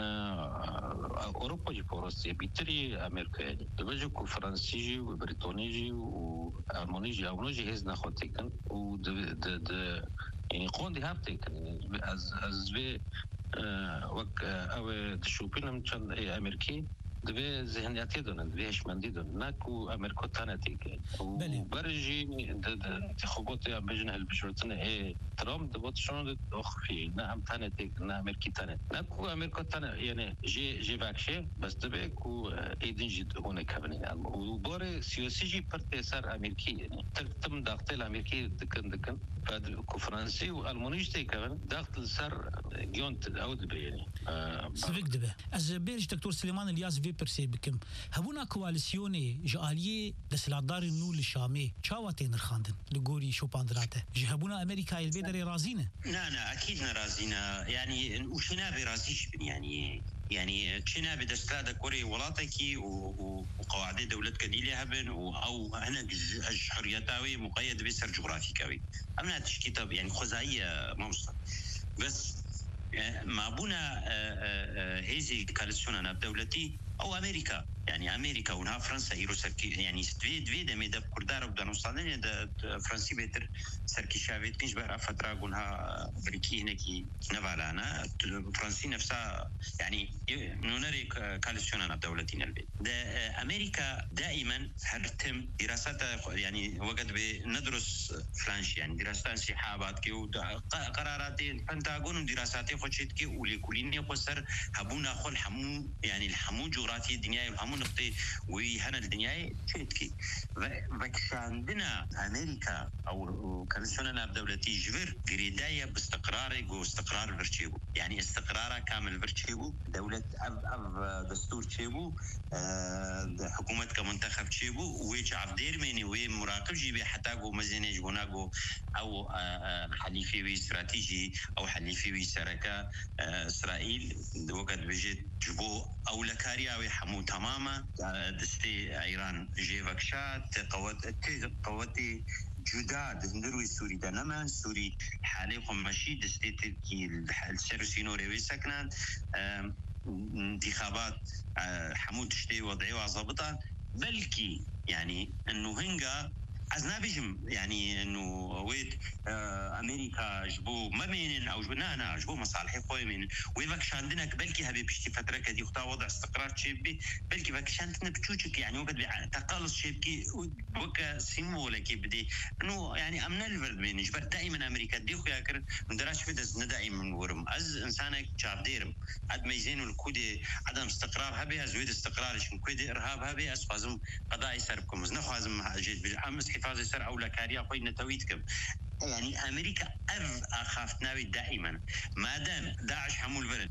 اروپا جی پروستی بیتری امریکا یعنی دوجه کو فرانسیجی و بریتانیجی و آلمانیجی اونجی هز نخوتی کن و د یعنی قوندی هفته کن از به وک او تشوپینم چند امریکی دبي ذهنياتي دون دبي هشمندي دون ناكو امريكا تانتيك وبرجي انتخابات بجنه البشرتنا هي ترامب دبوت شلون اخفي نعم تانتيك نا امريكا تانت ناكو امريكا تانت يعني جي فاكشي بس دبي كو ايدنجي هنا كابني وبوري سياسي جي بارتيسار امريكي يعني تم ضغط الامريكي دكن كو فرنسي والماني كمان ضغط سر جونت او دبي يعني سفيك دبي از بيرج دكتور سليمان الياس في برسي بكم هبونا كواليسيوني جاليه دسلادار النول الشامي تشاواتين الخاندن لغوري شو باندراته جهبونا امريكا البيدري رازينه لا اكيد رازينه يعني وشنا برازيش يعني كنا بدستاده كوري ولاتكي وقواعد دولة كديلة هبن او هنا حريتاوي مقيد بسر جغرافيكاوي امنا تشكيتها يعني خزائيه ممصر بس ما بونا هذه كالسيون دولتي او امريكا يعني امريكا ونها فرنسا ايرو سركي يعني دوي دمي دب كردار بدنا نوصلين ده فرنسي بيتر سركي شافيت كنش بقى فتره قولها امريكي هناكي نفالانا فرنسي نفسها يعني نونري كالسيون دولتين البيت ده امريكا دائما هرتم دراسات يعني وقت بندرس فلانش يعني دراسات انسحابات كي قرارات البنتاغون دراسات خوشت كي ولكلين يقصر هبونا خل حمو يعني الحمو جغرافي الدنيا الحمو همون نقطة وهنا الدنيا شيتكي فكش عندنا أمريكا أو كنسونا بدولتي جبر قريداية باستقرار واستقرار برشيبو يعني استقرار كامل برشيبو دولة أب دستور شيبو حكومة كمنتخب شيبو ويش عبدير مني ومراقب جيبي حتى جو مزينة جوناجو أو حليفي استراتيجي أو حليفي سركة إسرائيل وقت بيجي جبو أو لكاريا ويحمو تماما دستي إيران جيفكشات قواتي جداد هندروي سوري دنما سوري حاليهم ماشي دستي تركي السيروسينوري ويسكنان انتخابات حمود شتي وضعي وظابطة بلكي يعني انه هنجا أزنابيجم يعني إنه ويد أمريكا جبو ما بين أو جبنا جبو مصالح قوي من ويفكش عندنا بلكي هبي بشتي فترة كدي اختار وضع استقرار شيبي بلكي فكش عندنا بتشوشك يعني وقت تقلص شيبكي وك سيمولا كي بدي إنه يعني أمن الفرد من جبر دائما أمريكا دي خويا كر ندرش في دز دائما ورم أز إنسانك شاب ديرم عد ما يزين الكودي عدم استقرار هبي أزويد استقرارش من كودي إرهاب هبي أسفازم قضاء يسربكم نخوازم جيد بالأمس حفاظ سر أو لكاريا خوي نتويتكم يعني أمريكا أخافتنا دائما ما دام داعش حمول البلد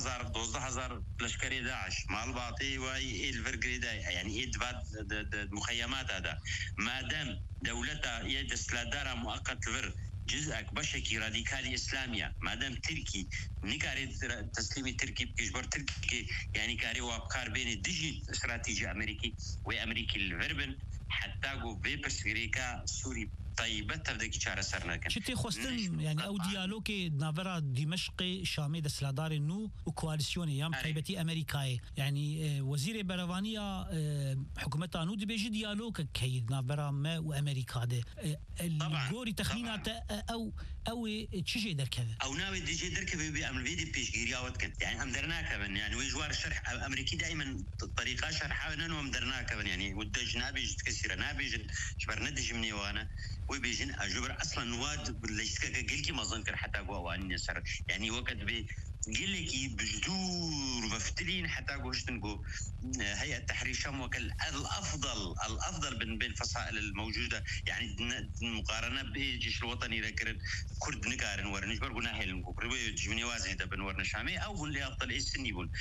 12,000 لشكري داعش مال باطي واي الفرقريدا يعني إدفاد المخيمات هذا ما دام دولتها يد سلادارة مؤقت الفر جزءك بشكي راديكالي إسلامية ما دام تركي نكاري تسليمي تركي بكجبر تركي يعني كاري وابكار بين الديجي استراتيجي أمريكي وأمريكي الفربن حتى جو بيبرس غريكا سوري طيبة تبدأ كشارة سرنا كان شتي خوستن يعني أو ديالوكي نافرا دمشق شامي دسلادار النو وكواليسيوني يام طيبتي أمريكاي يعني وزير بريطانيا حكومتها نو دبيجي ديالوك كيد نافرا ما وأمريكا ده الجوري تخمينات أو تشجع دركذا أو ناوي ديجي دركذا بأمر فيدي بيش جيرياوت كان يعني أمدرنا كمان يعني ويجوار الشرح أمريكي دائما طريقة شرحها إنه أمدرنا كمان يعني ودج نابيج تكسير نابيج شبر ندج مني وأنا وبيجن أجبر أصلاً واد ليش كجيل ما ظن كر حتى جواني سر يعني وقت قل لك بجدور مفتلين حتى قوشتنقو هيئة تحرير الشام وكل الأفضل بين الفصائل الموجودة يعني مقارنة بالجيش الوطني ذكر كرد نقارن ورنجبر قلنا هيلنقو ربي جمني وازن ده بنورنا شامي أو بن لي أفضل السني بن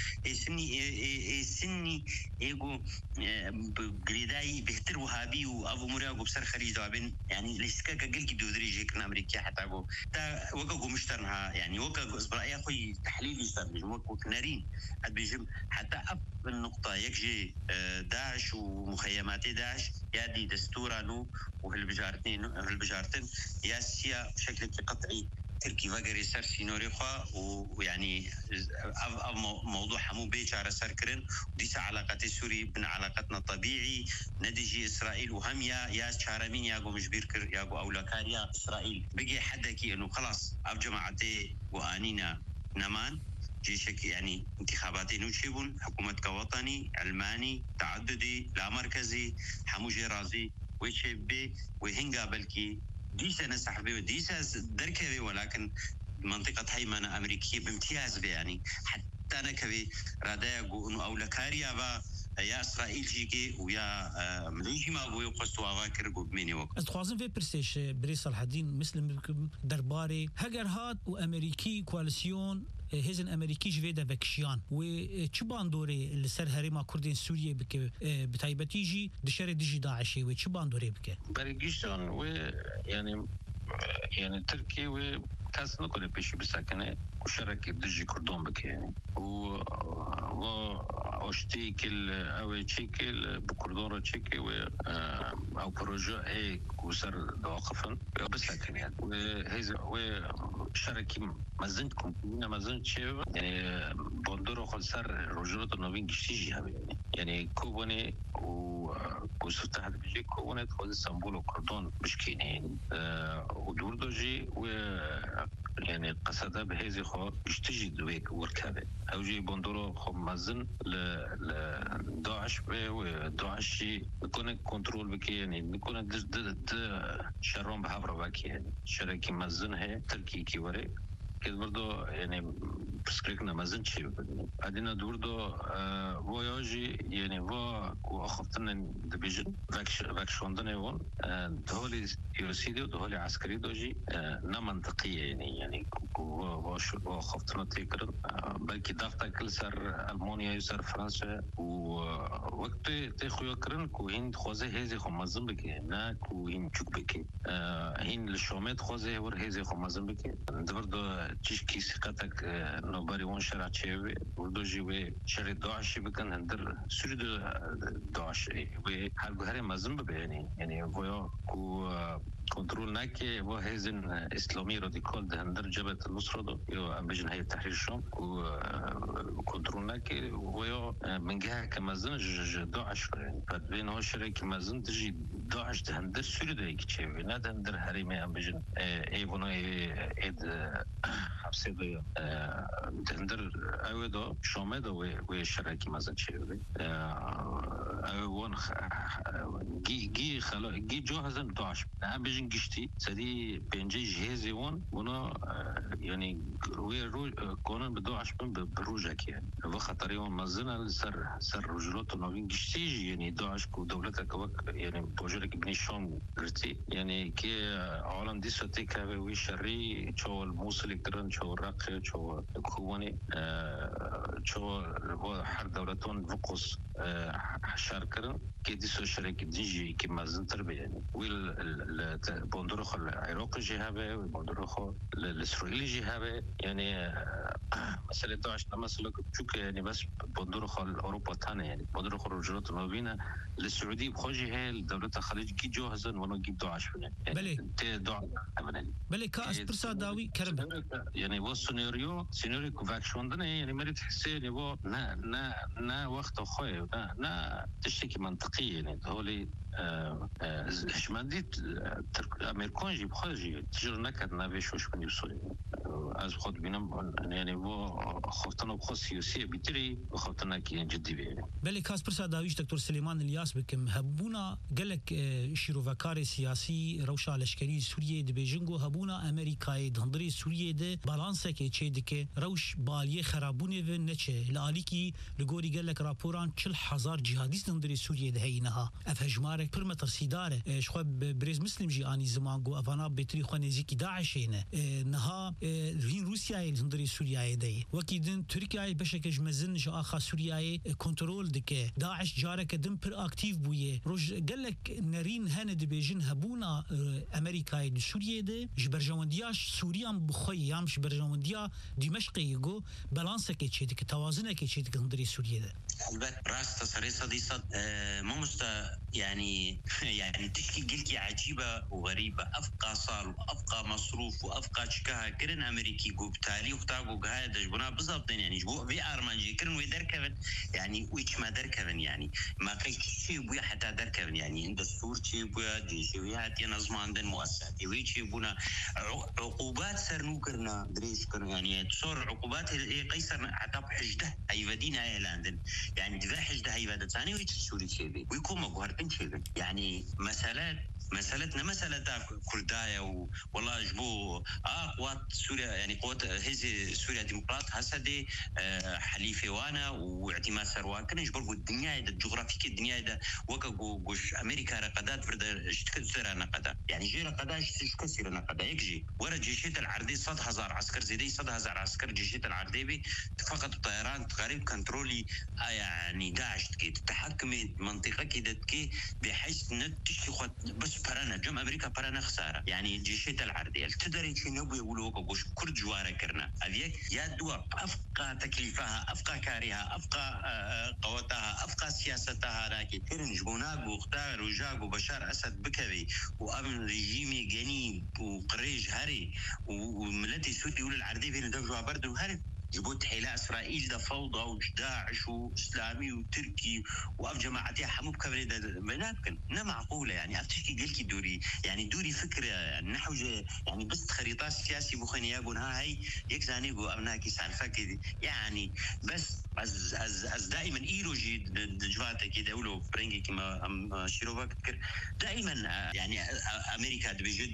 السني يقو بقريداي بهتر وهابي وأبو مراقب بسر خريج بين يعني ليش كجيل كي دودريجي كنا أمريكا حتى جو تا وقعوا مشترنها يعني وقع إصبر يا أخوي تحليل يستخدم وكنارين بيجم حتى أب النقطة يكجي داعش ومخيمات داعش يادي دستورانو وهالبجارتين ياسيا بشكل قطعي تركي فقري سر سينوريخا ويعني موضوع حمو بيش على سركرن وديس علاقات سوري بن علاقتنا طبيعي نديجي إسرائيل وهم يا شارمين ياقو مجبير ياقو أولاكاريا إسرائيل بقي حدكي إنه خلاص أب جماعتي وآنينا نمان جيشك يعني انتخاباتي نوشيبون حكومة كوطني علماني تعددي لا مركزي حموجي رازي ويشبي وهنجا بلكي ديسا نسحبي وديسا دركبي ولكن منطقة هيمنة أمريكية بامتياز يعني حتى أنا كبي رادايقو إنه أولكاريا با يا إسرائيل جيكي ويا مليجي ما بو يقصوا أواكر بميني وقت أستخوازن في برسيش بريس الحدين مثل درباري هجر هات وأمريكي كواليسيون هزن أمريكي جفيدا بكشيان وشبان دوري السر هريما كردين سوريا بك بتايبتيجي دشاري ديجي داعشي وشبان دوري بك بريجيشتون يعني تركي وكاس نقول بيشي بساكنه وشارك ديجي كردون بك يعني واشتيكل او تشيكل بكردون تشيكي او بروجو هيك وصار واقفا بس لكن يعني وهذا وشاركي مازنتكم مازنت شيء يعني بندور خل صار رجولة النوبين جشتيجي يعني كوبوني وستة هذا بيجي كوبوني تخذ اسطنبول وكردون مشكين يعني ودوردوجي و يعني قصدها بهذه خو يشتجي دويك وركابه او جي بندورو خو مازن لداعش وداعش يكون كنترول بك يعني يكون شرون بهابرا بك يعني شركي مازن هي تركي كي وري که برضو یعنی بسکرکنا مزن چی بکنیم ادینا دوردو ویاجی یعنی وا کو خفتن دبیجن وکشوندن اون دهولی سیاسی و دهولی عسکری دوجی نه منطقیه یعنی و خفتن تیکرن بلکه دفتا کل سر المانیا سر فرانسه و وقت تخویا کرن کو هند خوازه هزی خو مزن بکه نه کو هند چوک بکه هند لشومت خوازه ور هزی خو مزن بکه دبردو چیش کی سقطک نوباری وان شرع چیوی وردو جیوی شر داعشی بکن هندر سرد داعش و هر گهر مزن ببینی یعنی ویا کو کنترل نکه و هزن اسلامی رادیکال ده هندر جبهت النصرة دو یا ام بجن هی تحریر شام کو کنترل نکه و یا من جهه كمزن داعش يعني فبين هو شركة مزن تجي داعش ده هندر سوري ده يكشي نه ده هندر هريمة ام بجن اي بنا ايد حبسه ده هندر اوه ده شامه ده و شركة مزن شي وان جي خلا جي جاهزن داعش ام بجن گشتي سدي بنجي جهازي وان بنا يعني وي كونن بداعش بروجك يعني وخطري وان مزن سر رجلات نوین گشتیج یعنی داعش کو دولت کوک یعنی بوجر کی بنی شام گرتی یعنی که عالم دی سوتی که وی شری چو الموصل کرن چو رق چو کوانی چو هر دولتون فقص حشر کرن که دی سو شرک دیجی که مزن تر بیانی ویل بندرخ العراق جهابه و بندرخ الاسرائیلی جهابه یعنی مسئله داعش مثلا چوک یعنی بس بندرخ اوروبا تانه يعني بدر خروجات نوبينا للسعودية بخوجي هي الدولة الخليج كي جوهزن ونجيب داعش يعني بلي داعش بلي كاس برسا داوي كرب يعني هو سيناريو كوفاكشوندنا يعني مريت حسين هو نا وقت خوي نا تشتكي منطقية يعني هولي شمنديت امريكان جيب خارجي تجر نكد نبيش وش من يوصل از خود بینم یعنی و خفتن بخو سیاسی بیتری و خفتن کی جدی بیه بله کاسپر ساداویش دکتور سلیمان الیاس بکم هبونا گلک شیروکار سیاسی روشا لشکری سوریه د بیجنگو هبونا امریکای دندری سوریه د بالانس کی چیدکه روش بالیه خرابونه و نچه لالیکی لګوري گلک راپوران 40000 جهادیست دندری سوریه د هینها افهجمارک پرمتر سیداره شخو بريز مسلم جي اني زمان جو افانا بتري خو نزيكي داعشينه نها هين روسيا دندري سوريا دي وكيدن تركيا بشكل جمزن جا اخا سوريا كنترول دك داعش جارك دم بر اكتيف بويه روج قالك نارين هند بيجن هبونا امريكا دي سوريا دي جبرجوندياش سوريا بخوي يامش برجونديا دمشق يجو بالانس كي تشيدك توازن كي تشيدك دندري سوريا دي البت راس تصريصه دي صد مو مستا يعني تشكي قلتي عجيبه وغريبه افقى صار وافقى مصروف وافقى شكاها كرن امريكي جو تاريخ تاعو هذا جبنا بالضبط يعني جو في ارمانجي كرن ويدركبن يعني ويش ما دركبن يعني ما قيتش بو حتى دركبن يعني عند الصورتي بو جيشيات ينظمان دن مؤسسات ويجي بونا عقوبات سرنوكرنا دريس كرن يعني تصور عقوبات قيصر حتى بحجده اي مدينه ايلاندن يعني دفاع حجده هي بدت ثاني ويش سوري شيء ويكون مقهرتين شيء يعني مسألتنا مسألة كردايا والله جبو قوات سوريا يعني قوات هذه سوريا ديمقراط هسدي حليفه وانا واعتماد سروان كان يجبروا الدنيا الجغرافية الدنيا ده وكوش امريكا رقدات فرد اشتكسر نقدا يعني جي رقدا اشتكسر نقدا يجي ورا جيشات العردي 100,000 عسكر زيدي 100,000 عسكر جيشات العردي فقط طيران غريب كنترولي يعني داعش تحكم منطقه كده بحيث نتشي بس برانا جم امريكا برانا خساره يعني جيشات العرديه تدري شنو يقولوا وش كرد جواره كرنا هذه يا دوا افقى تكليفها افقى كارها افقى قوتها افقى سياستها راكي كرن جبوناق واختار وجاق وبشار اسد بكري وامن ريجيمي جني وقريج هري وملتي سوري يقول العرديه بين دجوا برد وهري جبوت حيلة إسرائيل ده فوضى وداعش وإسلامي وتركي وأف جماعتها حموب كبري ده منابكن نا معقولة يعني أفتشكي قلكي دوري فكرة يعني نحو يعني بس خريطات سياسي بخيني يقول هاي يكزاني قو أبناكي سالفاكي يعني بس از دائما ايروجي دجواته كده ولو برينجي كما شيروفا كر دائما يعني امريكا بجد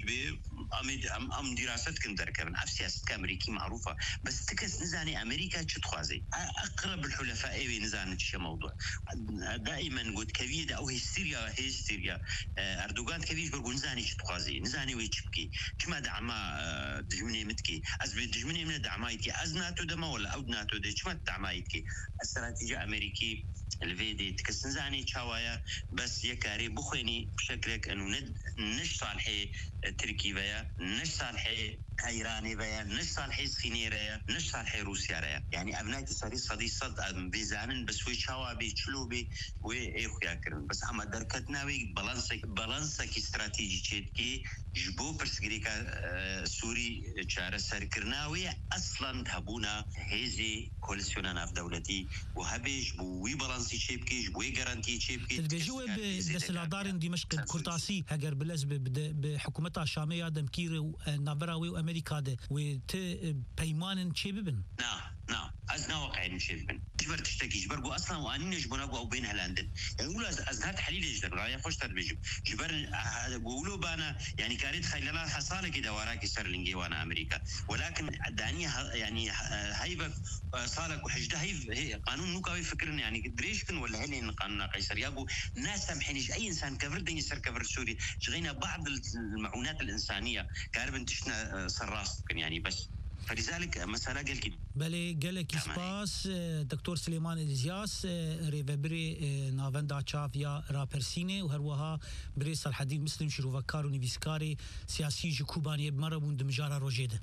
ام دراسات كندر كمان سياسه كامريكي معروفه بس تكس نزاني امريكا تشتخوازي اقرب الحلفاء اي نزاني شي موضوع دائما قلت كفيد او هيستيريا اردوغان كفيش برغو نزاني تشتخوازي نزاني ويتشبكي كما دعما دجمني متكي از دجمني من دعمايتي از ناتو دما ولا او ناتو دي كما دعمايتي استراتيجيه امريكي الفيدي تكسن زاني تشاوايا بس يكاري بخويني بشكلك انه نش صالحي تركي بيا نش صالحي ايراني بيا نش صالحي صيني ريا نش صالحي روسيا ريا يعني ابناء صدي صد بيزانن بس وي تشاوا بي تشلوبي وي اخويا كرن بس اما دركتنا وي بالانسك استراتيجي تشيتكي جبو برسغريكا سوري تشار سركرناوي اصلا هبونا هيزي كولسيوننا في دولتي وهبيش بوي بالانسي تشيبكي بوي جارانتي تشيبكي البيجو بسلادار دمشق كورتاسي هاجر بلز بحكومتها الشاميه دمكير ونافراوي وامريكا ده وت بيمان تشيبن نعم ازنا واقعين شيبن جبر تشتكي جبرقو اصلا وانين يجبرقو او بين هلاندن يعني ولا ازنا تحليل يجدر لا يخش تربيجو جبر قولوا بانا يعني كاريت خيلنا حصاله كده وراكي سرلنجي وانا امريكا ولكن دانيه يعني هيبه صالك وحجده هي قانون نوكاوي فكرنا يعني دريشكن ولا هلين قانون قيصر يابو ناس سامحينيش اي انسان كفر دني سر كفر سوري شغينا بعض المعونات الانسانيه كاربن تشنا سراس يعني بس فلذلك مسألة قال كده بله قالك اسباس دكتور سليمان الزياس ريفبري نافندا تشافيا رابرسيني وهروها بريس الحديد مسلم شروفكار ونيفيسكاري سياسي جكوباني بمربون دمجارة روجيده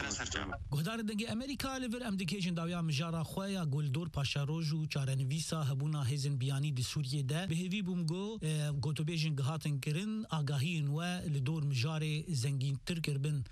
قهدار دنگي امريكا ليفر امديكيشن داويا مجارة خويا گولدور باشا روجو چارة نويسا هبونا هيزن بياني دي سوريا ده بهيوي بومگو گوتو بيجن گهاتن کرن آگاهين و لدور مجارة زنگين تركر بن